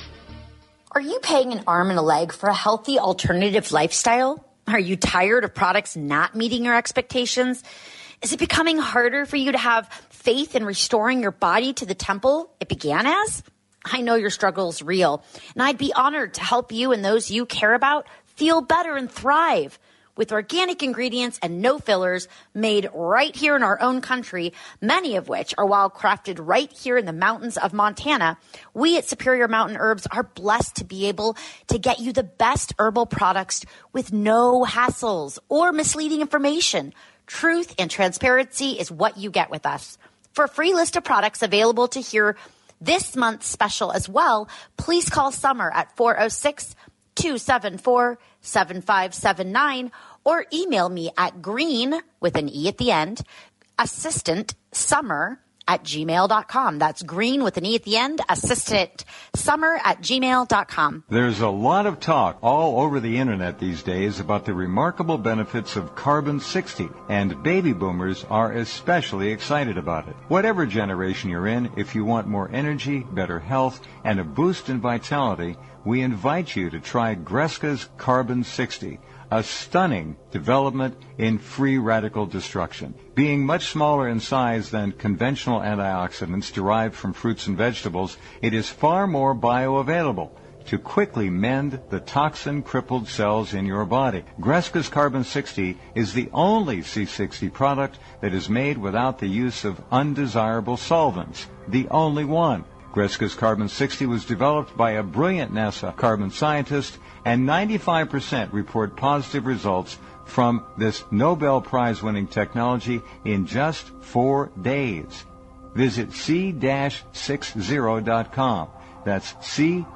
[SPEAKER 9] Are you paying an arm and a leg for a healthy alternative lifestyle? Are you tired of products not meeting your expectations? Is it becoming harder for you to have faith in restoring your body to the temple it began as? I know your struggle is real, and I'd be honored to help you and those you care about feel better and thrive. With organic ingredients and no fillers made right here in our own country, many of which are wild crafted right here in the mountains of Montana, we at Superior Mountain Herbs are blessed to be able to get you the best herbal products with no hassles or misleading information. Truth and transparency is what you get with us. For a free list of products available to hear this month's special as well, please call Summer at four oh six, two seven four, seven five seven nine or email me at green, with an E at the end, assistant summer at gmail dot com. That's green with an E at the end, assistant summer at gmail dot com.
[SPEAKER 10] There's a lot of talk all over the internet these days about the remarkable benefits of Carbon sixty, and baby boomers are especially excited about it. Whatever generation you're in, if you want more energy, better health, and a boost in vitality, we invite you to try Greska's Carbon sixty, a stunning development in free radical destruction. Being much smaller in size than conventional antioxidants derived from fruits and vegetables, it is far more bioavailable to quickly mend the toxin-crippled cells in your body. Greska's Carbon sixty is the only C sixty product that is made without the use of undesirable solvents. The only one. Greska's Carbon sixty was developed by a brilliant NASA carbon scientist, and ninety-five percent report positive results from this Nobel Prize-winning technology in just four days. Visit C sixty dot com. That's C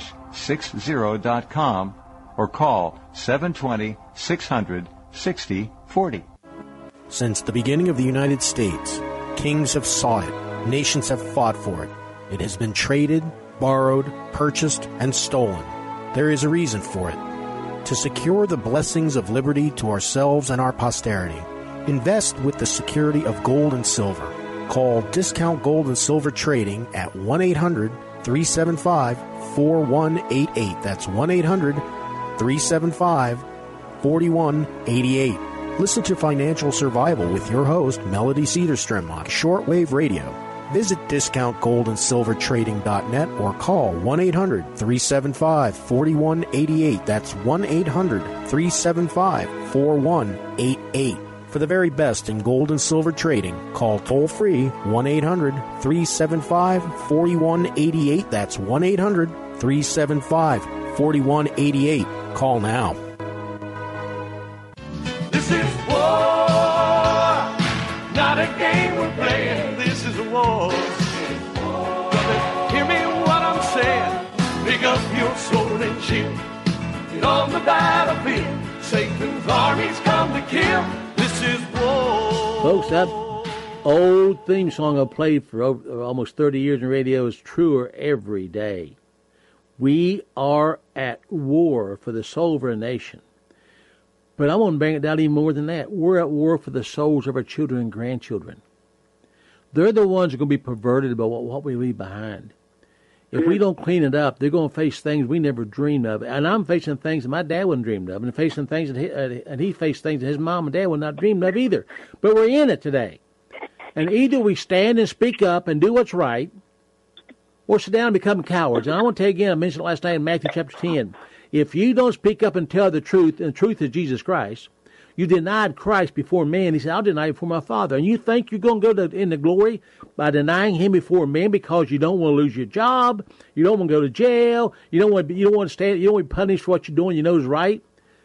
[SPEAKER 10] sixty dot com or call seven two zero, six hundred, sixty forty.
[SPEAKER 11] Since the beginning of the United States, kings have sought it, nations have fought for it. It has been traded, borrowed, purchased, and stolen. There is a reason for it. To secure the blessings of liberty to ourselves and our posterity, invest with the security of gold and silver. Call Discount Gold and Silver Trading at one eight hundred, three seven five, four one eight eight. That's one eight hundred, three seven five, four one eight eight. Listen to Financial Survival with your host, Melody Cedarstrom, on shortwave radio. Visit discount gold and silver trading dot net or call one eight hundred, three seven five, four one eight eight. That's one eight hundred, three seven five, four one eight eight. For the very best in gold and silver trading, call toll-free one eight hundred, three seven five, four one eight eight. That's one eight hundred, three seven five, four one eight eight. Call now.
[SPEAKER 2] This is war, not a game we're playing. This is a war. Brother, hear me what I'm saying. Pick up your sword and shield. Get on the battlefield. Satan's armies come to kill. This is war.
[SPEAKER 4] Folks, that old theme song I've played for over, almost thirty years in radio is truer every day. We are at war for the soul of our nation. But I want to bring it down even more than that. We're at war for the souls of our children and grandchildren. They're the ones who are going to be perverted by what, what we leave behind. If we don't clean it up, they're going to face things we never dreamed of. And I'm facing things that my dad wouldn't dreamed of, and facing things that he, uh, and he faced things that his mom and dad would not dreamed of either. But we're in it today. And either we stand and speak up and do what's right, or sit down and become cowards. And I want to tell you again, I mentioned it last night in Matthew chapter ten. If you don't speak up and tell the truth, and the truth is Jesus Christ, you denied Christ before men. He said, I'll deny you before my Father. And you think you're going to go to, into glory by denying him before men because you don't want to lose your job, you don't want to go to jail, you don't want to, you don't want to stand, you don't want to be punished for what you're doing, you know is right.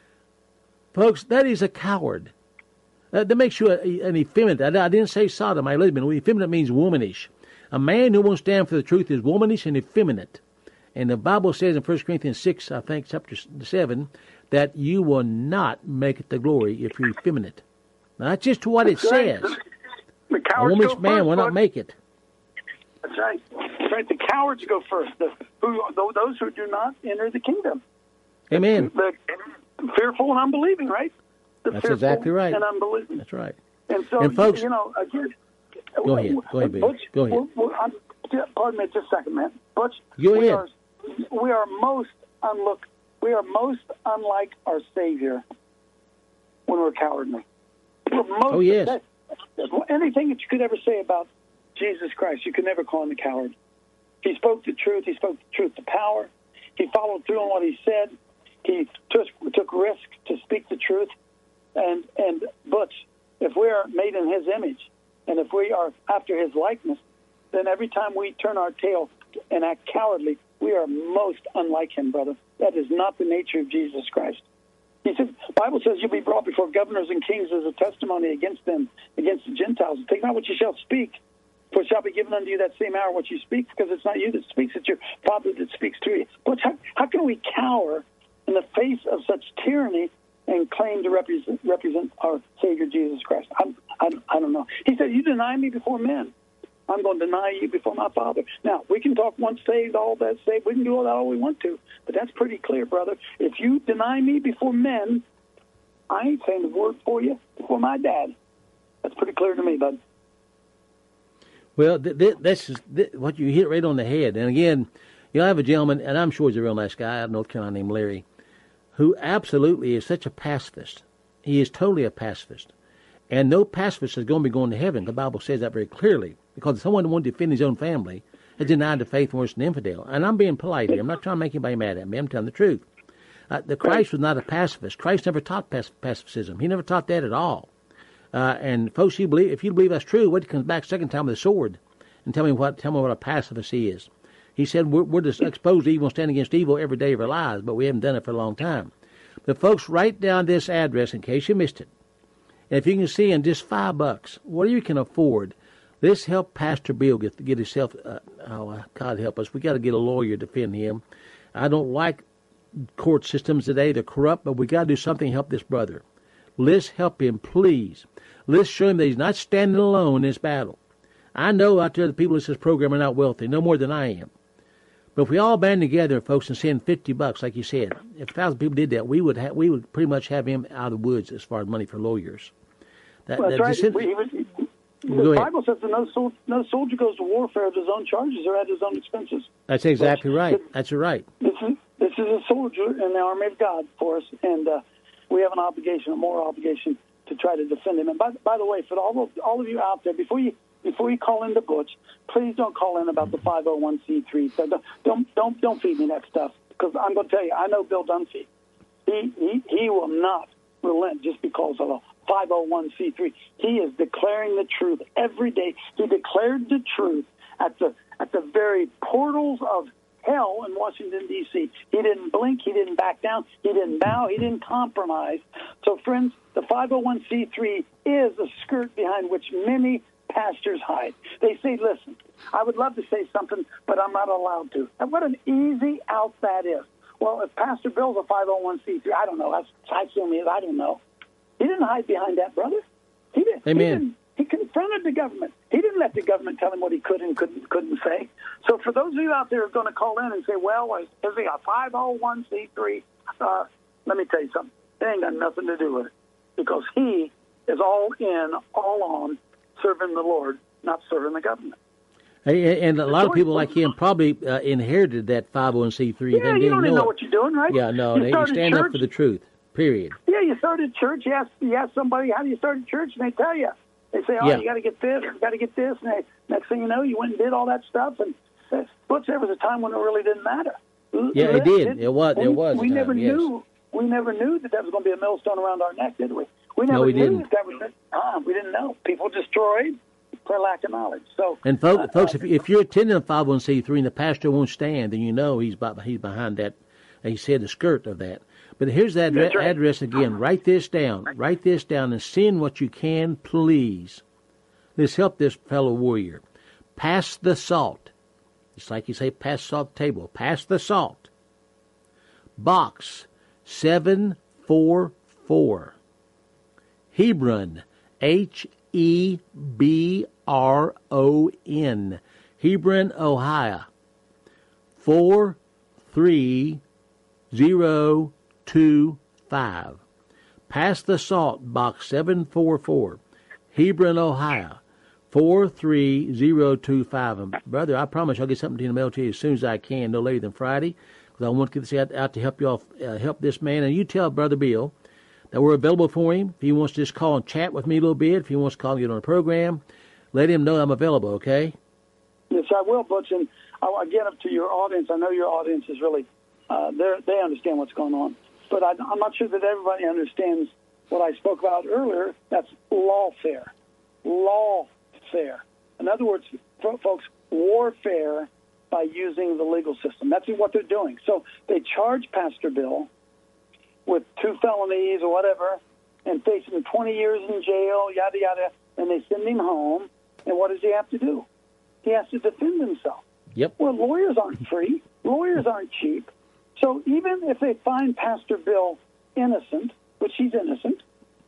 [SPEAKER 4] Folks, that is a coward. Uh, that makes you a, an effeminate. I, I didn't say sodomite, lesbian. Effeminate means womanish. A man who won't stand for the truth is womanish and effeminate. And the Bible says in First Corinthians six, I think, chapter seven, that you will not make it to glory if you're effeminate. Now, that's just what it says.
[SPEAKER 5] The
[SPEAKER 4] a womanish man
[SPEAKER 5] first,
[SPEAKER 4] will not make it.
[SPEAKER 5] That's right. That's right. The cowards go first. The, who, those who do not enter the kingdom.
[SPEAKER 4] Amen.
[SPEAKER 5] The, the fearful and unbelieving, right? The
[SPEAKER 4] That's exactly right.
[SPEAKER 5] And unbelieving.
[SPEAKER 4] That's right.
[SPEAKER 5] And so,
[SPEAKER 4] and folks,
[SPEAKER 5] you know, again,
[SPEAKER 4] go ahead. Go ahead, baby. Go ahead.
[SPEAKER 5] We're, we're, I'm, pardon me just a second, man. Butch,
[SPEAKER 4] go
[SPEAKER 5] we
[SPEAKER 4] ahead.
[SPEAKER 5] Are, we are most unlook. We are most unlike our Savior when we're cowardly. We're most,
[SPEAKER 4] oh, yes.
[SPEAKER 5] That, anything that you could ever say about Jesus Christ, you could never call him a coward. He spoke the truth. He spoke the truth to power. He followed through on what he said. He took, took risk to speak the truth. And, and Butch, if we are made in his image, and if we are after his likeness, then every time we turn our tail and act cowardly, we are most unlike him, brother. That is not the nature of Jesus Christ. He said, the Bible says you'll be brought before governors and kings as a testimony against them, against the Gentiles. Take not what you shall speak, for it shall be given unto you that same hour what you speak, because it's not you that speaks, it's your Father that speaks through you. But how, how can we cower in the face of such tyranny and claim to represent, represent our Savior Jesus Christ? I'm, I, I don't know. He said, you deny me before men, I'm going to deny you before my Father. Now, we can talk once saved, all that saved. We can do all that all we want to. But that's pretty clear, brother. If you deny me before men, I ain't saying the word for you before my dad. That's pretty clear to me, bud.
[SPEAKER 4] Well, th- th- that's just, th- what you hit right on the head. And again, you know, I have a gentleman, and I'm sure he's a real nice guy out of North Carolina named Larry, who absolutely is such a pacifist. He is totally a pacifist. And no pacifist is going to be going to heaven. The Bible says that very clearly. Because someone who won't defend his own family has denied the faith worse than an infidel. And I'm being polite here. I'm not trying to make anybody mad at me. I'm telling the truth. Uh, the Christ was not a pacifist. Christ never taught pac- pacifism. He never taught that at all. Uh, and folks, you believe, if you believe that's true, wait till he comes back second time with a sword and tell me what tell me what a pacifist he is. He said we're, we're just exposed to evil and stand against evil every day of our lives, but we haven't done it for a long time. But folks, write down this address in case you missed it. And if you can see in just five bucks, whatever you can afford, let's help Pastor Bill get get himself. Uh, oh, God help us! We got to get a lawyer to defend him. I don't like court systems today; they're corrupt. But we got to do something to help this brother. Let's help him, please. Let's show him that he's not standing alone in this battle. I know out there the people in this program are not wealthy, no more than I am. But if we all band together, folks, and send fifty bucks, like you said, if a thousand people did that, we would ha- we would pretty much have him out of the woods as far as money for lawyers. That,
[SPEAKER 5] well, that's
[SPEAKER 4] that
[SPEAKER 5] right.
[SPEAKER 4] Just,
[SPEAKER 5] we, we, the Bible says that no, sol- no soldier goes to warfare at his own charges or at his own expenses.
[SPEAKER 4] That's exactly right.
[SPEAKER 5] It,
[SPEAKER 4] that's right.
[SPEAKER 5] This is, this is a soldier in the army of God for us, and uh, we have an obligation, a moral obligation, to try to defend him. And by, by the way, for all of, all of you out there, before you before you call in to Butch, please don't call in about the five oh one c three. So don't don't don't, don't feed me that stuff, because I'm going to tell you, I know Bill Dunphy. He, he he will not relent just because of a five oh one c three. He is declaring the truth every day. He declared the truth at the at the very portals of hell in Washington, D C He didn't blink. He didn't back down. He didn't bow. He didn't compromise. So, friends, the five oh one c three is a skirt behind which many pastors hide. They say, listen, I would love to say something, but I'm not allowed to. And what an easy out that is. Well, if Pastor Bill's a five oh one c three, I don't know. That's, I assume he is. I don't know. He didn't hide behind that, brother. He didn't.
[SPEAKER 4] Amen.
[SPEAKER 5] He, didn't, he confronted the government. He didn't let the government tell him what he could and couldn't couldn't say. So for those of you out there who are going to call in and say, well, is, is he a five oh one c three? Uh, let me tell you something. They ain't got nothing to do with it because he is all in, all on serving the Lord, not serving the government.
[SPEAKER 4] Hey, and a lot of people like him probably uh, inherited that five oh one c three.
[SPEAKER 5] Yeah,
[SPEAKER 4] they
[SPEAKER 5] you don't
[SPEAKER 4] know
[SPEAKER 5] even know
[SPEAKER 4] it.
[SPEAKER 5] what you're doing, right?
[SPEAKER 4] Yeah, no,
[SPEAKER 5] you
[SPEAKER 4] they you stand
[SPEAKER 5] church,
[SPEAKER 4] up for the truth, period.
[SPEAKER 5] Yeah, you started church. You ask, you ask somebody, how do you start a church? And they tell you. They say, oh,
[SPEAKER 4] yeah.
[SPEAKER 5] you got to get this, you got to get this. And they, next thing you know, you went and did all that stuff. And but there was a time when it really didn't matter.
[SPEAKER 4] Yeah, it did. It was. There was.
[SPEAKER 5] We
[SPEAKER 4] a time,
[SPEAKER 5] never
[SPEAKER 4] yes.
[SPEAKER 5] knew. We never knew that that was going to be a millstone around our neck, did we? We never
[SPEAKER 4] no, we
[SPEAKER 5] knew
[SPEAKER 4] didn't.
[SPEAKER 5] that, that was. Uh, we didn't know. People destroyed for lack of knowledge. So,
[SPEAKER 4] and folks,
[SPEAKER 5] uh,
[SPEAKER 4] folks, if, if you're attending a five oh one c three and the pastor won't stand, then you know he's by, he's behind that. He said the skirt of that. But here's the address,
[SPEAKER 5] right.
[SPEAKER 4] address again. Write this down. Write this down and send what you can, please. Let's help this fellow warrior. Pass the salt. It's like you say, pass salt table. Pass the salt. Box seven four four. Hebron. H E B R O N. Hebron, Ohio. Four three zero two five. Pass the salt. Box seven four four. Hebron, Ohio. Four three zero two five. And brother, I promise I'll get something in the mail to you as soon as I can, no later than Friday, because I want to get this out, out to help y'all, uh, help this man. And you tell Brother Bill that we're available for him. If he wants to just call and chat with me a little bit, if he wants to call and get on the program, let him know I'm available. Okay?
[SPEAKER 5] Yes, I will, Butch. And I get up to your audience. I know your audience is really uh, they they understand what's going on, but I, I'm not sure that everybody understands what I spoke about earlier. That's lawfare. Lawfare. In other words, folks, warfare by using the legal system. That's what they're doing. So they charge Pastor Bill with two felonies or whatever and facing twenty years in jail, yada, yada, and they send him home. And what does he have to do? He has to defend himself.
[SPEAKER 4] Yep.
[SPEAKER 5] Well, lawyers aren't free. Lawyers aren't cheap. So even if they find Pastor Bill innocent, which he's innocent,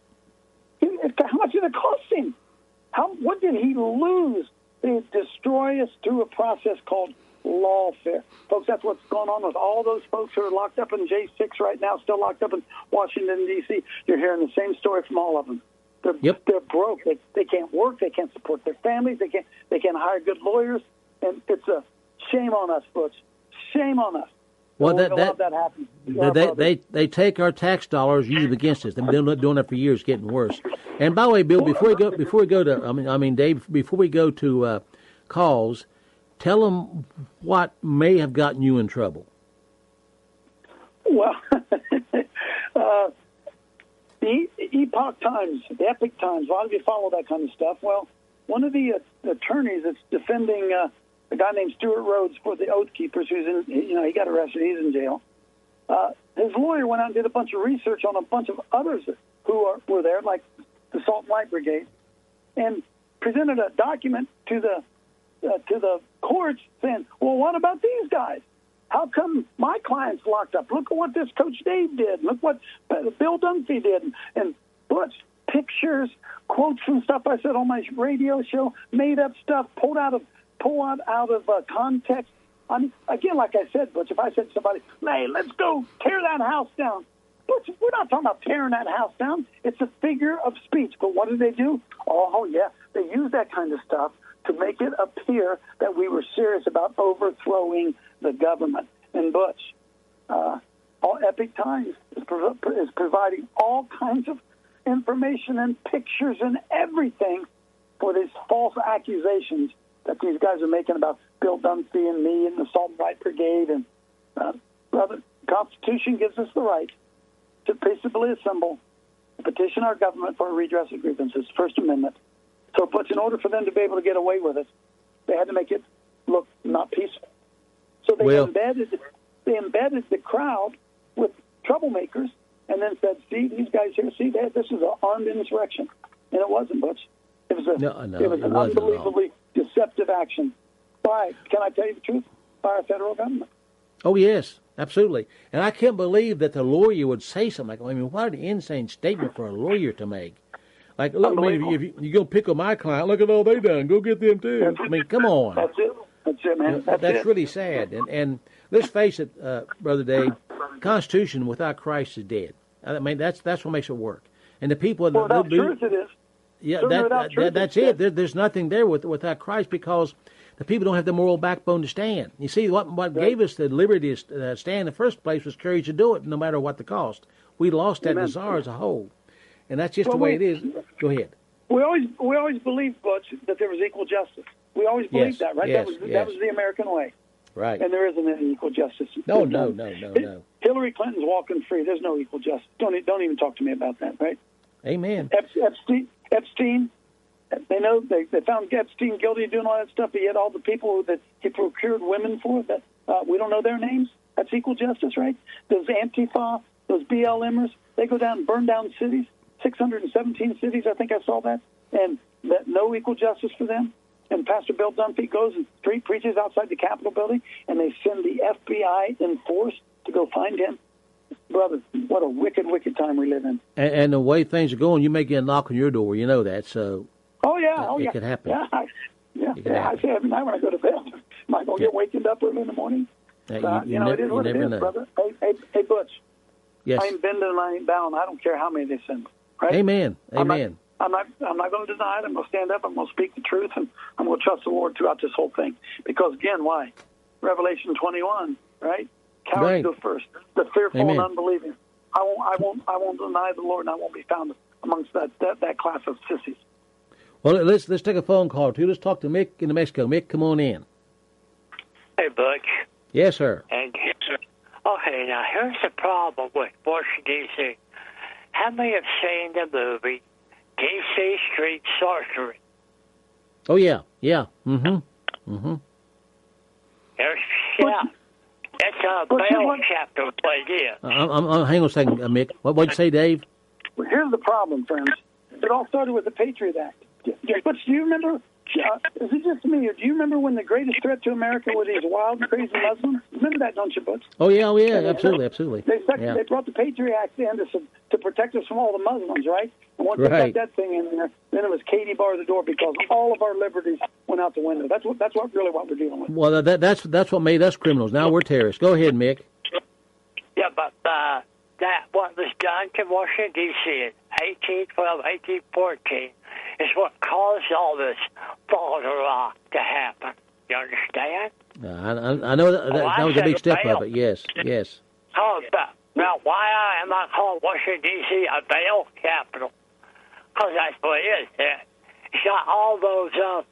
[SPEAKER 5] how much did it cost him? How, what did he lose? They destroy us through a process called lawfare. Folks, that's what's going on with all those folks who are locked up in J six right now, still locked up in Washington, D C You're hearing the same story from all of them. They're,
[SPEAKER 4] yep.
[SPEAKER 5] they're broke. They, they can't work. They can't support their families. They can't, they can't hire good lawyers. And it's a shame on us, Butch. Shame on us.
[SPEAKER 4] Well, that,
[SPEAKER 5] that,
[SPEAKER 4] that,
[SPEAKER 5] that
[SPEAKER 4] they, they they take our tax dollars, use them against us. They've been doing that for years, getting worse. And by the way, Bill, before we go, before we go to, I mean, I mean, Dave, before we go to uh, calls, tell them what may have gotten you in trouble.
[SPEAKER 5] Well, uh, the Epoch Times, the Epic Times. A lot of you follow that kind of stuff. Well, one of the uh, attorneys that's defending uh, a guy named Stuart Rhodes for the Oath Keepers, who's in, you know, he got arrested, he's in jail. Uh, his lawyer went out and did a bunch of research on a bunch of others who are, were there, like the Salt and Light Brigade, and presented a document to the uh, to the courts saying, well, what about these guys? How come my client's locked up? Look at what this Coach Dave did. Look what uh, Bill Dunphy did. And, and Butch, pictures, quotes from stuff I said on my radio show, made up stuff, pulled out of pull out, out of uh, context. I mean, again, like I said, Butch, if I said to somebody, hey, let's go tear that house down, Butch, we're not talking about tearing that house down. It's a figure of speech. But what do they do? Oh, yeah, they use that kind of stuff to make it appear that we were serious about overthrowing the government. And Butch, uh, all Epic Times is, pro- is providing all kinds of information and pictures and everything for these false accusations that these guys are making about Bill Dunphy and me and the Salt and Light Brigade. And, uh, brother, the Constitution gives us the right to peaceably assemble and petition our government for a redress of grievances, First Amendment. So, but in order for them to be able to get away with it, they had to make it look not peaceful. So they
[SPEAKER 4] well,
[SPEAKER 5] embedded they embedded the crowd with troublemakers and then said, see, these guys here, see, that this is an armed insurrection. And it wasn't, Butch. It was, a,
[SPEAKER 4] no, no,
[SPEAKER 5] it was
[SPEAKER 4] it
[SPEAKER 5] an
[SPEAKER 4] wasn't
[SPEAKER 5] unbelievably deceptive action by, can I tell you the truth, by our federal government.
[SPEAKER 4] Oh, yes, absolutely. And I can't believe that the lawyer would say something like, I mean, what an insane statement for a lawyer to make. Like, look, I mean, if you, you go pickle my client, look at all they done. Go get them, too.
[SPEAKER 5] That's
[SPEAKER 4] I mean, come on.
[SPEAKER 5] That's it. That's it, man.
[SPEAKER 4] You know,
[SPEAKER 5] that's
[SPEAKER 4] that's
[SPEAKER 5] it.
[SPEAKER 4] really sad. And, and let's face it, uh, Brother Dave, the Constitution without Christ is dead. I mean, that's that's what makes it work. And the people,
[SPEAKER 5] Well,
[SPEAKER 4] the,
[SPEAKER 5] without
[SPEAKER 4] the,
[SPEAKER 5] truth, it is.
[SPEAKER 4] yeah,
[SPEAKER 5] Certainly
[SPEAKER 4] that,
[SPEAKER 5] without
[SPEAKER 4] that,
[SPEAKER 5] truth,
[SPEAKER 4] that's
[SPEAKER 5] it's
[SPEAKER 4] it. There, there's nothing there with, without Christ because the people don't have the moral backbone to stand. You see, what what
[SPEAKER 5] Right.
[SPEAKER 4] gave us the liberty to uh, stand in the first place was courage to do it, no matter what the cost. We lost that
[SPEAKER 5] Amen.
[SPEAKER 4] desire as a whole, and that's just
[SPEAKER 5] Well,
[SPEAKER 4] the way
[SPEAKER 5] we-
[SPEAKER 4] it is. Go ahead.
[SPEAKER 5] We always we always believed, Butch, that there was equal justice. We always believed
[SPEAKER 4] Yes,
[SPEAKER 5] that, right?
[SPEAKER 4] yes,
[SPEAKER 5] that was
[SPEAKER 4] yes.
[SPEAKER 5] that was the American way,
[SPEAKER 4] Right.
[SPEAKER 5] and there isn't any equal justice.
[SPEAKER 4] No, no, no, no, no.
[SPEAKER 5] Hillary Clinton's walking free. There's no equal justice. Don't e- don't even talk to me about that, right?
[SPEAKER 4] Amen.
[SPEAKER 5] Ep- Epstein, Epstein, they know they, they found Epstein guilty of doing all that stuff, but yet all the people that he procured women for, that uh, we don't know their names. That's equal justice, right? Those Antifa, those B L Mers, they go down and burn down cities, six hundred seventeen cities, I think I saw that, and that no equal justice for them. And Pastor Bill Dunphy goes and pre- preaches outside the Capitol building, and they send the F B I in force to go find him. Brother, what a wicked, wicked time we live in.
[SPEAKER 4] And, and the way things are going, you may get a knock on your door. You know that, so
[SPEAKER 5] Oh, yeah. Oh,
[SPEAKER 4] it
[SPEAKER 5] yeah.
[SPEAKER 4] could happen.
[SPEAKER 5] Yeah, I, yeah,
[SPEAKER 4] It could
[SPEAKER 5] yeah. I
[SPEAKER 4] happen.
[SPEAKER 5] say every night when I go to bed, am I going to get wakened up early in the morning?
[SPEAKER 4] Uh, you-
[SPEAKER 5] Uh,
[SPEAKER 4] you
[SPEAKER 5] you know,
[SPEAKER 4] ne-
[SPEAKER 5] it is
[SPEAKER 4] you
[SPEAKER 5] what it
[SPEAKER 4] never
[SPEAKER 5] is,
[SPEAKER 4] know.
[SPEAKER 5] brother. Hey, hey, hey, Butch.
[SPEAKER 4] yes.
[SPEAKER 5] I ain't bending and I ain't bowing. I don't care how many they send. Right?
[SPEAKER 4] Amen.
[SPEAKER 5] I'm not-
[SPEAKER 4] Amen.
[SPEAKER 5] I'm not. I'm not going to deny it. I'm going to stand up. I'm going to speak the truth, and I'm going to trust the Lord throughout this whole thing. Because again, why? Revelation twenty-one, right? Cowards
[SPEAKER 4] Right.
[SPEAKER 5] go first. The fearful
[SPEAKER 4] Amen.
[SPEAKER 5] and unbelieving. I won't. I won't. I won't deny the Lord, and I won't be found amongst that that, that class of sissies.
[SPEAKER 4] Well, let's let's take a phone call or two. Let's talk to Mick in New Mexico. Mick, come on in.
[SPEAKER 12] Hey, Butch.
[SPEAKER 4] Yes, sir.
[SPEAKER 12] And okay, now here's the problem with Washington D C. How many have seen the movie D C Street Sorcery?
[SPEAKER 4] Oh yeah, yeah. Mm-hmm. Mm-hmm.
[SPEAKER 12] There's yeah. It's a
[SPEAKER 5] But you
[SPEAKER 12] Bell
[SPEAKER 5] want-
[SPEAKER 12] chapter played here.
[SPEAKER 4] I'm, I'm, I'm, hang on a second, uh, Mick. What what'd you say, Dave?
[SPEAKER 5] Well, here's the problem, friends. It all started with the Patriot Act. But do you remember, uh, is it just me, or do you remember when the greatest threat to America were these wild and crazy Muslims? Remember that, don't you, Butch?
[SPEAKER 4] Oh yeah, oh yeah, absolutely, absolutely.
[SPEAKER 5] They, sec-
[SPEAKER 4] Yeah.
[SPEAKER 5] they brought the Patriot Act in to, to protect us from all the Muslims, right? And once
[SPEAKER 4] Right.
[SPEAKER 5] they got that thing in there, then it was Katie bar the door because all of our liberties went out the window. That's what that's what really what we're dealing with.
[SPEAKER 4] Well, that that's that's what made us criminals. Now we're terrorists. Go ahead, Mick.
[SPEAKER 12] Yeah, but uh, that what was done to Washington D C in eighteen twelve, eighteen fourteen is what caused all this fall of the rock to happen. You understand?
[SPEAKER 4] Uh, I, I, I know that, that,
[SPEAKER 12] Oh, I
[SPEAKER 4] that was a big
[SPEAKER 12] said
[SPEAKER 4] step
[SPEAKER 12] Bail.
[SPEAKER 4] of it. Yes, yes.
[SPEAKER 12] Oh, but now why am I calling Washington D C a Baal capital? Because that's what it is. It- It's got all those uh,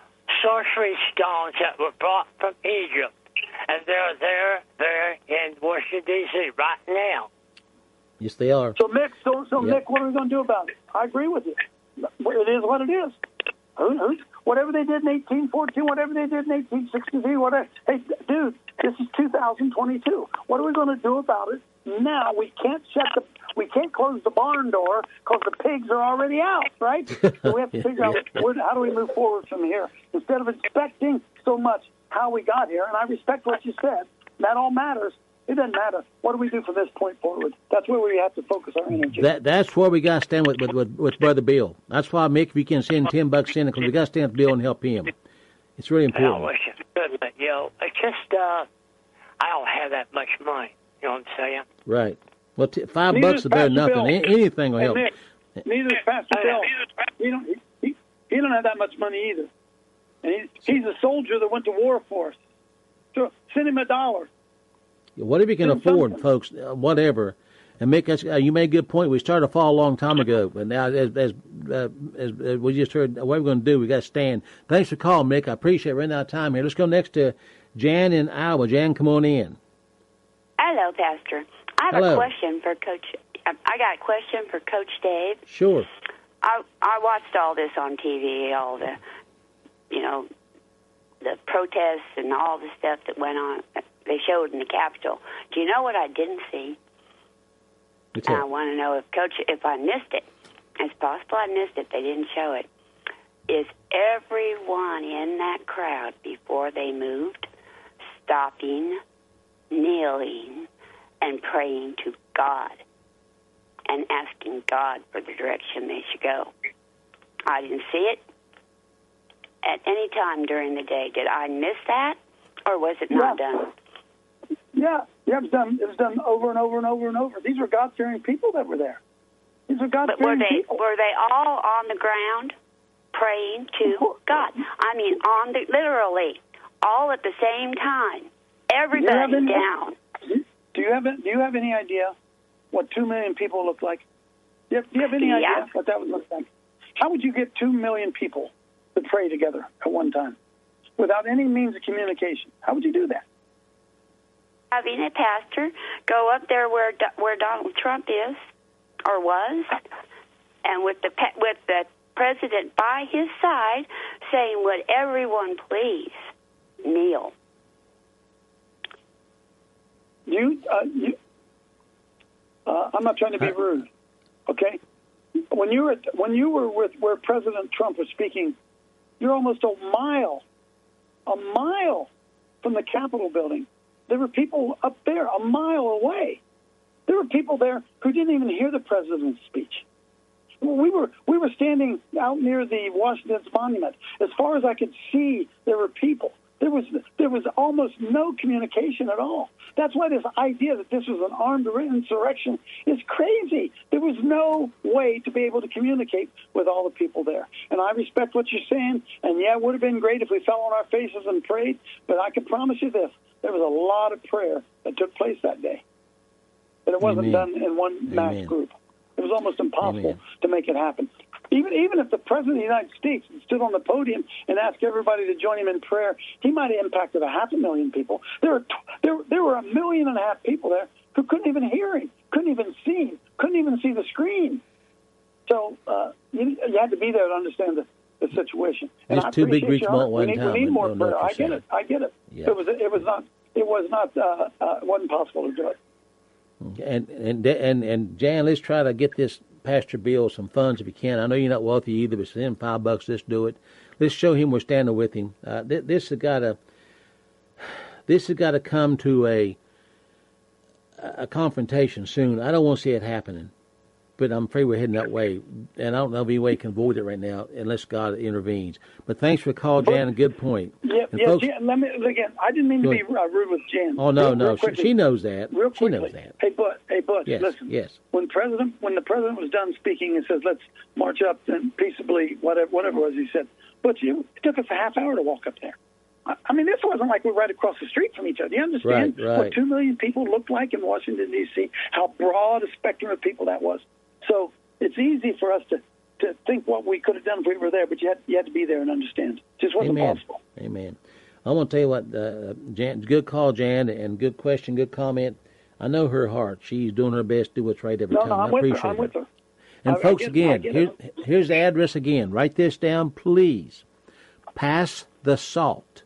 [SPEAKER 12] sorcery stones that were brought from Egypt, and they're there, there in Washington D C right now.
[SPEAKER 4] Yes, they are.
[SPEAKER 5] So, Mick, so, so
[SPEAKER 4] Yeah.
[SPEAKER 5] Mick, what are we going to do about it? I agree with you. It is what it is. Who, who, whatever they did in eighteen fourteen, whatever they did in eighteen sixty-three, whatever. Hey, dude, this is two thousand twenty-two. What are we going to do about it? Now we can't shut the, we can't close the barn door because the pigs are already out, right? So we have to figure out where, how do we move forward from here instead of inspecting so much how we got here. And I respect what you said. That all matters. It doesn't matter. What do we do from this point forward? That's where we have to focus our energy.
[SPEAKER 4] That that's where we got to stand with, with, with, with Brother Bill. That's why, Mick, if you can send ten bucks in, because we got to stand with Bill and help him. It's really
[SPEAKER 12] I
[SPEAKER 4] important.
[SPEAKER 12] wish it could, but, you know, it's just, uh, I don't have that much money. You know what I'm saying?
[SPEAKER 4] Right. Well, t- five
[SPEAKER 5] Neither
[SPEAKER 4] bucks
[SPEAKER 5] is
[SPEAKER 4] is better than
[SPEAKER 5] Pastor
[SPEAKER 4] nothing.
[SPEAKER 5] Bill.
[SPEAKER 4] A- anything will
[SPEAKER 5] Hey,
[SPEAKER 4] help.
[SPEAKER 5] Nick, neither is Pastor
[SPEAKER 12] Hey,
[SPEAKER 5] Bill. He don't, he, he, he don't have that much money either. And he, he's a soldier that went to war for us. So send him a dollar.
[SPEAKER 4] Whatever you can
[SPEAKER 5] Do
[SPEAKER 4] afford,
[SPEAKER 5] something.
[SPEAKER 4] folks, uh, whatever. And Mick, that's, uh, you made a good point. We started to fall a long time ago, but now, as as, uh, as, as we just heard, what we're going to do, we got to stand. Thanks for calling, Mick. I appreciate it. Running out of time here. Let's go next to Jan in Iowa. Jan, come on in.
[SPEAKER 13] Hello, Pastor. I have
[SPEAKER 4] Hello.
[SPEAKER 13] a question for Coach. I got a question for Coach Dave.
[SPEAKER 4] Sure.
[SPEAKER 13] I I watched all this on T V, all the, you know, the protests and all the stuff that went on. They showed in the Capitol. Do you know what I didn't see?
[SPEAKER 4] What's
[SPEAKER 13] And I
[SPEAKER 4] that?
[SPEAKER 13] want to know if Coach, if I missed it. It's possible I missed it. They didn't show it. Is everyone in that crowd before they moved stopping, kneeling, and praying to God and asking God for the direction they should go? I didn't see it at any time during the day. Did I miss that, or was it not
[SPEAKER 5] Yeah.
[SPEAKER 13] done?
[SPEAKER 5] Yeah, yeah, it was done. It was done over and over and over and over. These were God-fearing people that were there. These were God-fearing
[SPEAKER 13] but were they,
[SPEAKER 5] people.
[SPEAKER 13] Were they all on the ground praying to God? I mean, on the literally, all at the same time. Everybody
[SPEAKER 5] any,
[SPEAKER 13] down.
[SPEAKER 5] Do you have Do you have any idea what two million people look like? Do you have, do you have any
[SPEAKER 13] yeah.
[SPEAKER 5] idea what that would look like? How would you get two million people to pray together at one time without any means of communication? How would you do that?
[SPEAKER 13] Having a pastor go up there where where Donald Trump is or was, and with the with the president by his side, saying, "Would everyone please kneel?"
[SPEAKER 5] You, uh, you uh, I'm not trying to be rude, okay? When you were at, when you were with where President Trump was speaking, you're almost a mile, a mile from the Capitol building. There were people up there a mile away. There were people there who didn't even hear the president's speech. We were we were standing out near the Washington's monument. As far as I could see, there were people. There was there was almost no communication at all. That's why this idea that this was an armed insurrection is crazy. There was no way to be able to communicate with all the people there. And I respect what you're saying. And yeah, it would have been great if we fell on our faces and prayed. But I can promise you this: there was a lot of prayer that took place that day. But it wasn't
[SPEAKER 4] Amen.
[SPEAKER 5] done in one
[SPEAKER 4] Amen.
[SPEAKER 5] mass group. It was almost impossible
[SPEAKER 4] Amen.
[SPEAKER 5] to make it happen. Even even if the President of the United States stood on the podium and asked everybody to join him in prayer, he might have impacted a half a million people. There were there there were a million and a half people there who couldn't even hear him, couldn't even see him, couldn't even see the screen. So uh, you, you had to be there to understand the, the situation. And
[SPEAKER 4] It's
[SPEAKER 5] I
[SPEAKER 4] too big
[SPEAKER 5] appreciate
[SPEAKER 4] reach
[SPEAKER 5] your
[SPEAKER 4] them all at
[SPEAKER 5] heart.
[SPEAKER 4] one
[SPEAKER 5] we need,
[SPEAKER 4] time.
[SPEAKER 5] We need
[SPEAKER 4] I
[SPEAKER 5] more
[SPEAKER 4] don't know
[SPEAKER 5] prayer.
[SPEAKER 4] what
[SPEAKER 5] I
[SPEAKER 4] you're
[SPEAKER 5] get
[SPEAKER 4] saying.
[SPEAKER 5] it. I get it.
[SPEAKER 4] Yeah.
[SPEAKER 5] It was it was not it was not uh, uh, it wasn't possible to do it.
[SPEAKER 4] And and and and Jan, let's try to get this Pastor Bill some funds if you can. I know you're not wealthy either, but send him five bucks. Let's do it. Let's show him we're standing with him. Uh, th- this has got to this has got to come to a a confrontation soon. I don't want to see it happening, but I'm afraid we're heading that way, and I don't know of any way we can avoid it right now unless God intervenes. But thanks for the call, Jan. A good point.
[SPEAKER 5] Yeah,
[SPEAKER 4] and
[SPEAKER 5] yeah.
[SPEAKER 4] folks,
[SPEAKER 5] Jan, let me again. I didn't mean to
[SPEAKER 4] Go
[SPEAKER 5] be uh, rude with Jan.
[SPEAKER 4] oh no,
[SPEAKER 5] real,
[SPEAKER 4] no,
[SPEAKER 5] real
[SPEAKER 4] she,
[SPEAKER 5] quickly.
[SPEAKER 4] she knows that.
[SPEAKER 5] Real
[SPEAKER 4] She
[SPEAKER 5] quickly.
[SPEAKER 4] knows that.
[SPEAKER 5] Hey, Bud. Hey, Bud.
[SPEAKER 4] Yes,
[SPEAKER 5] Listen.
[SPEAKER 4] yes.
[SPEAKER 5] When President, when the president was done speaking and says, "Let's march up and peaceably," whatever, whatever it was, he said, "But you, it took us a half hour to walk up there." I, I mean, this wasn't like we're right across the street from each other. You understand
[SPEAKER 4] Right, right.
[SPEAKER 5] what two million people looked like in Washington D C? How broad a spectrum of people that was. So it's easy for us to. to think what we could have done if we were there, but you had, you had to be there and understand. It just wasn't
[SPEAKER 4] Amen.
[SPEAKER 5] possible.
[SPEAKER 4] Amen. I want to tell you what, uh, Jan, good call, Jan, and good question, good comment. I know her heart. She's doing her best to do what's right every
[SPEAKER 5] No,
[SPEAKER 4] time.
[SPEAKER 5] no, I'm
[SPEAKER 4] I
[SPEAKER 5] with
[SPEAKER 4] appreciate
[SPEAKER 5] her. I'm with her.
[SPEAKER 4] And
[SPEAKER 5] I- I
[SPEAKER 4] folks,
[SPEAKER 5] get- I
[SPEAKER 4] again,
[SPEAKER 5] get
[SPEAKER 4] here's,
[SPEAKER 5] it.
[SPEAKER 4] here's the address again. Write this down, please. Pass the Salt,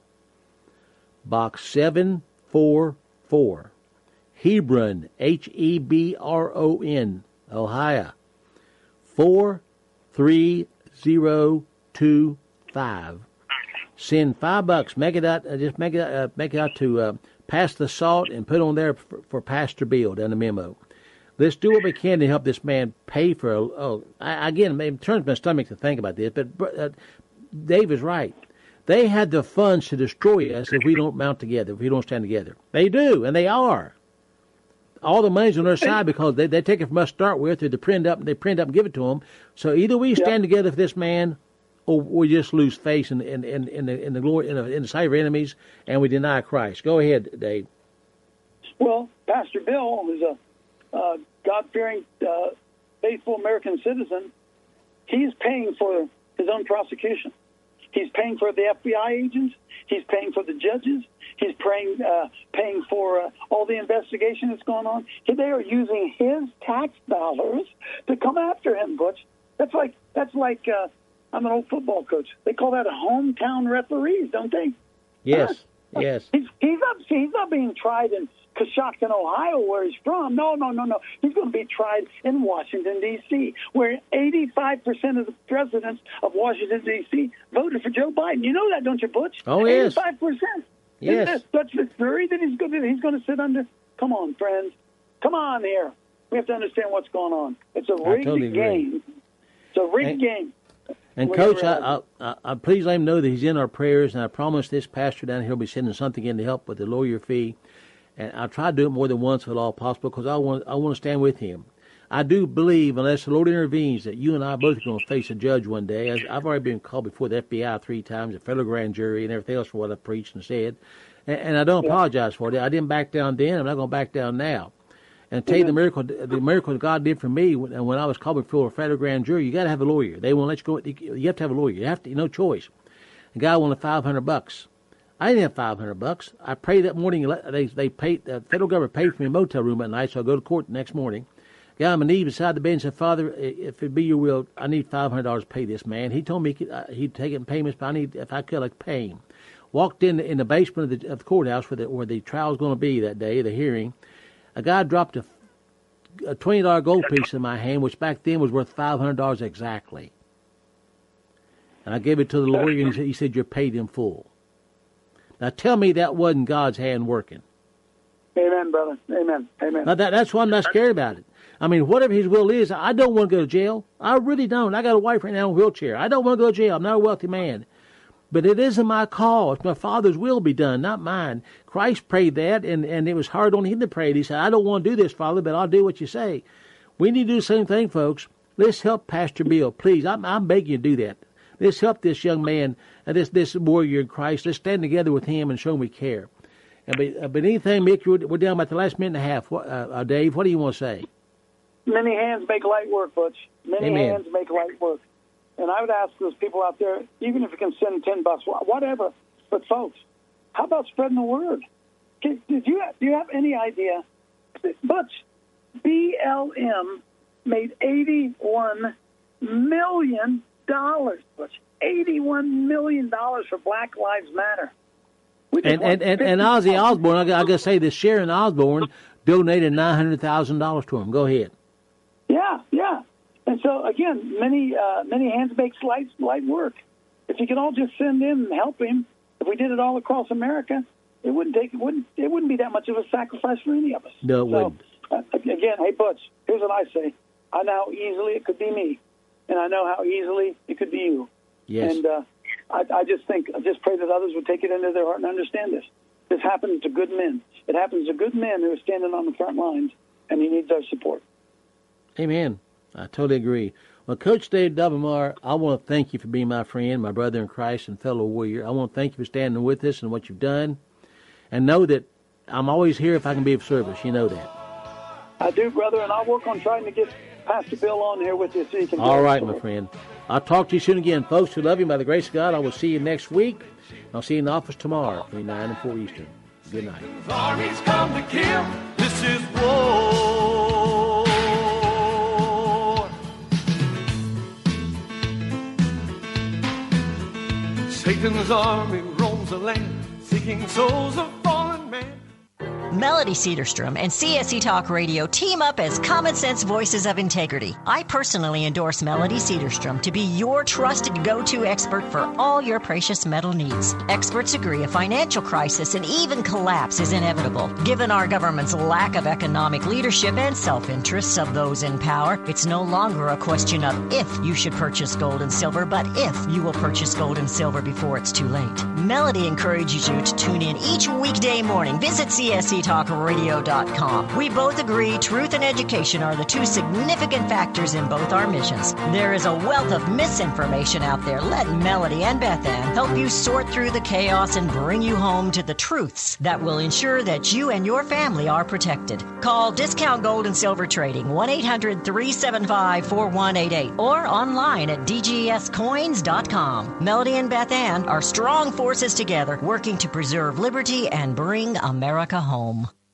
[SPEAKER 4] Box seven four four, Hebron, H E B R O N, Ohio, four three zero two five. Send five bucks. Make it out. Uh, just make it. Uh, make it out to uh, Pass the Salt and put on there for, for Pastor Bill down the memo. Let's do what we can to help this man pay for. A, oh, I, again, it turns my stomach to think about this, but uh, Dave is right. They had the funds to destroy us if we don't mount together, if we don't stand together. They do, and they are. All the money's on their side because they, they take it from us to start with, or they print up, they print up and give it to them. So either we stand together for this man, or we just lose face in, in, in, in, the, in the glory in the, in the sight of our enemies, and we deny Christ. Go ahead, Dave.
[SPEAKER 5] Well, Pastor Bill is a uh, God-fearing, uh, faithful American citizen. He's paying for his own prosecution. He's paying for the F B I agents. He's paying for the judges. He's paying uh, paying for uh, all the investigation that's going on. They are using his tax dollars to come after him, Butch. That's like that's like uh, I'm an old football coach. They call that a hometown referees, don't they?
[SPEAKER 4] Yes,
[SPEAKER 5] Huh?
[SPEAKER 4] yes.
[SPEAKER 5] He's he's not he's not being tried in Coshocton, Ohio, where he's from. No, no, no, no. He's going to be tried in Washington, D C, where eighty-five percent of the residents of Washington, D C voted for Joe Biden. You know that, don't you, Butch?
[SPEAKER 4] Oh, yes.
[SPEAKER 5] eighty-five percent.
[SPEAKER 4] Yes.
[SPEAKER 5] Isn't that such a jury that he's going to, he's going to sit under? Come on, friends. Come on here. We have to understand what's going on. It's a
[SPEAKER 4] I
[SPEAKER 5] rigged
[SPEAKER 4] totally agree.
[SPEAKER 5] game. It's a rigged
[SPEAKER 4] And-
[SPEAKER 5] game.
[SPEAKER 4] And
[SPEAKER 5] Whatever
[SPEAKER 4] Coach, I,
[SPEAKER 5] happens.
[SPEAKER 4] I, I, I please let him know that he's in our prayers, and I promise this pastor down here will be sending something in to help with the lawyer fee. And I try to do it more than once if at all possible because I want I want to stand with him. I do believe, unless the Lord intervenes, that you and I both are going to face a judge one day. As I've already been called before the F B I three times, the federal grand jury, and everything else for what I preached and said. And, and I don't yeah. apologize for it. I didn't back down then. I'm not going to back down now. And tell you the miracle, the miracle God did for me when, when I was called before a federal grand jury. You got to have a lawyer. They won't let you go. You have to have a lawyer. You have to. No choice. The guy wanted five hundred bucks. I didn't have five hundred bucks. I prayed that morning. They they paid. The federal government paid for me a motel room at night, so I go to court the next morning. Got on my knees beside the bed and said, "Father, if it be your will, I need five hundred dollars to pay this man." He told me he could, uh, he'd take it in payments, but I need, if I could, I'd pay him. Walked in the, in the basement of the, of the courthouse where the, where the trial was going to be that day, the hearing. A guy dropped a, a twenty dollar gold piece in my hand, which back then was worth five hundred dollars exactly. And I gave it to the lawyer, and he said, he said, "You're paid in full." Now tell me that wasn't God's hand working.
[SPEAKER 5] Amen, brother. Amen. Amen.
[SPEAKER 4] Now that, that's why I'm not scared about it. I mean, whatever his will is, I don't want to go to jail. I really don't. I got a wife right now in a wheelchair. I don't want to go to jail. I'm not a wealthy man. But it isn't my call. It's my Father's will be done, not mine. Christ prayed that, and, and it was hard on him to pray. He said, "I don't want to do this, Father, but I'll do what you say." We need to do the same thing, folks. Let's help Pastor Bill. Please, I'm, I'm begging you to do that. Let's help this young man, and this, this warrior in Christ. Let's stand together with him and show him we care. And but, uh, but anything, Mick, we're down about the last minute and a half. What, uh, uh, Dave, what do you want to say?
[SPEAKER 5] Many hands make light work, Butch. Many
[SPEAKER 4] Amen.
[SPEAKER 5] hands make light work. And I would ask those people out there, even if you can send ten bucks, whatever. But folks, how about spreading the word? Did you have, do you have any idea? Butch, B L M made eighty-one million dollars. Butch, eighty-one million dollars for Black Lives Matter.
[SPEAKER 4] And and, and and Ozzy Osbourne, I got to say this, Sharon Osbourne donated nine hundred thousand dollars to him. Go ahead.
[SPEAKER 5] Yeah, yeah. And so, again, many uh, many hands makes light, light work. If you could all just send in and help him, if we did it all across America, it wouldn't take it wouldn't it wouldn't be that much of a sacrifice for any of us.
[SPEAKER 4] No, it
[SPEAKER 5] so,
[SPEAKER 4] wouldn't.
[SPEAKER 5] Uh, again, hey, Butch, here's what I say. I know how easily it could be me, and I know how easily it could be you.
[SPEAKER 4] Yes.
[SPEAKER 5] And uh, I, I just think, I just pray that others would take it into their heart and understand this. This happens to good men. It happens to good men who are standing on the front lines, and he needs our support.
[SPEAKER 4] Amen. I totally agree. Well, Coach Dave Dobblemore, I want to thank you for being my friend, my brother in Christ, and fellow warrior. I want to thank you for standing with us and what you've done. And know that I'm always here if I can be of service. You know that.
[SPEAKER 5] I do, brother, and I'll work on trying to get Pastor Bill on here with you so you can...
[SPEAKER 4] All right, my friend. I'll talk to you soon again. Folks who love you, by the grace of God, I will see you next week. I'll see you in the office tomorrow between nine and four Eastern. Good night.
[SPEAKER 2] Armies come to kill. This is war. Satan's army roams the land, seeking souls of fallen men.
[SPEAKER 14] Melody Cedarstrom and C S C Talk Radio team up as common sense voices of integrity. I personally endorse Melody Cedarstrom to be your trusted go-to expert for all your precious metal needs. Experts agree a financial crisis and even collapse is inevitable. Given our government's lack of economic leadership and self-interests of those in power, it's no longer a question of if you should purchase gold and silver, but if you will purchase gold and silver before it's too late. Melody encourages you to tune in each weekday morning. Visit C S C talk radio dot com. We both agree truth and education are the two significant factors in both our missions. There is a wealth of misinformation out there. Let Melody and Beth Ann help you sort through the chaos and bring you home to the truths that will ensure that you and your family are protected. Call Discount Gold and Silver Trading one eight hundred three seven five four one eight eight or online at d g s coins dot com. Melody and Beth Ann are strong forces together working to preserve liberty and bring America home.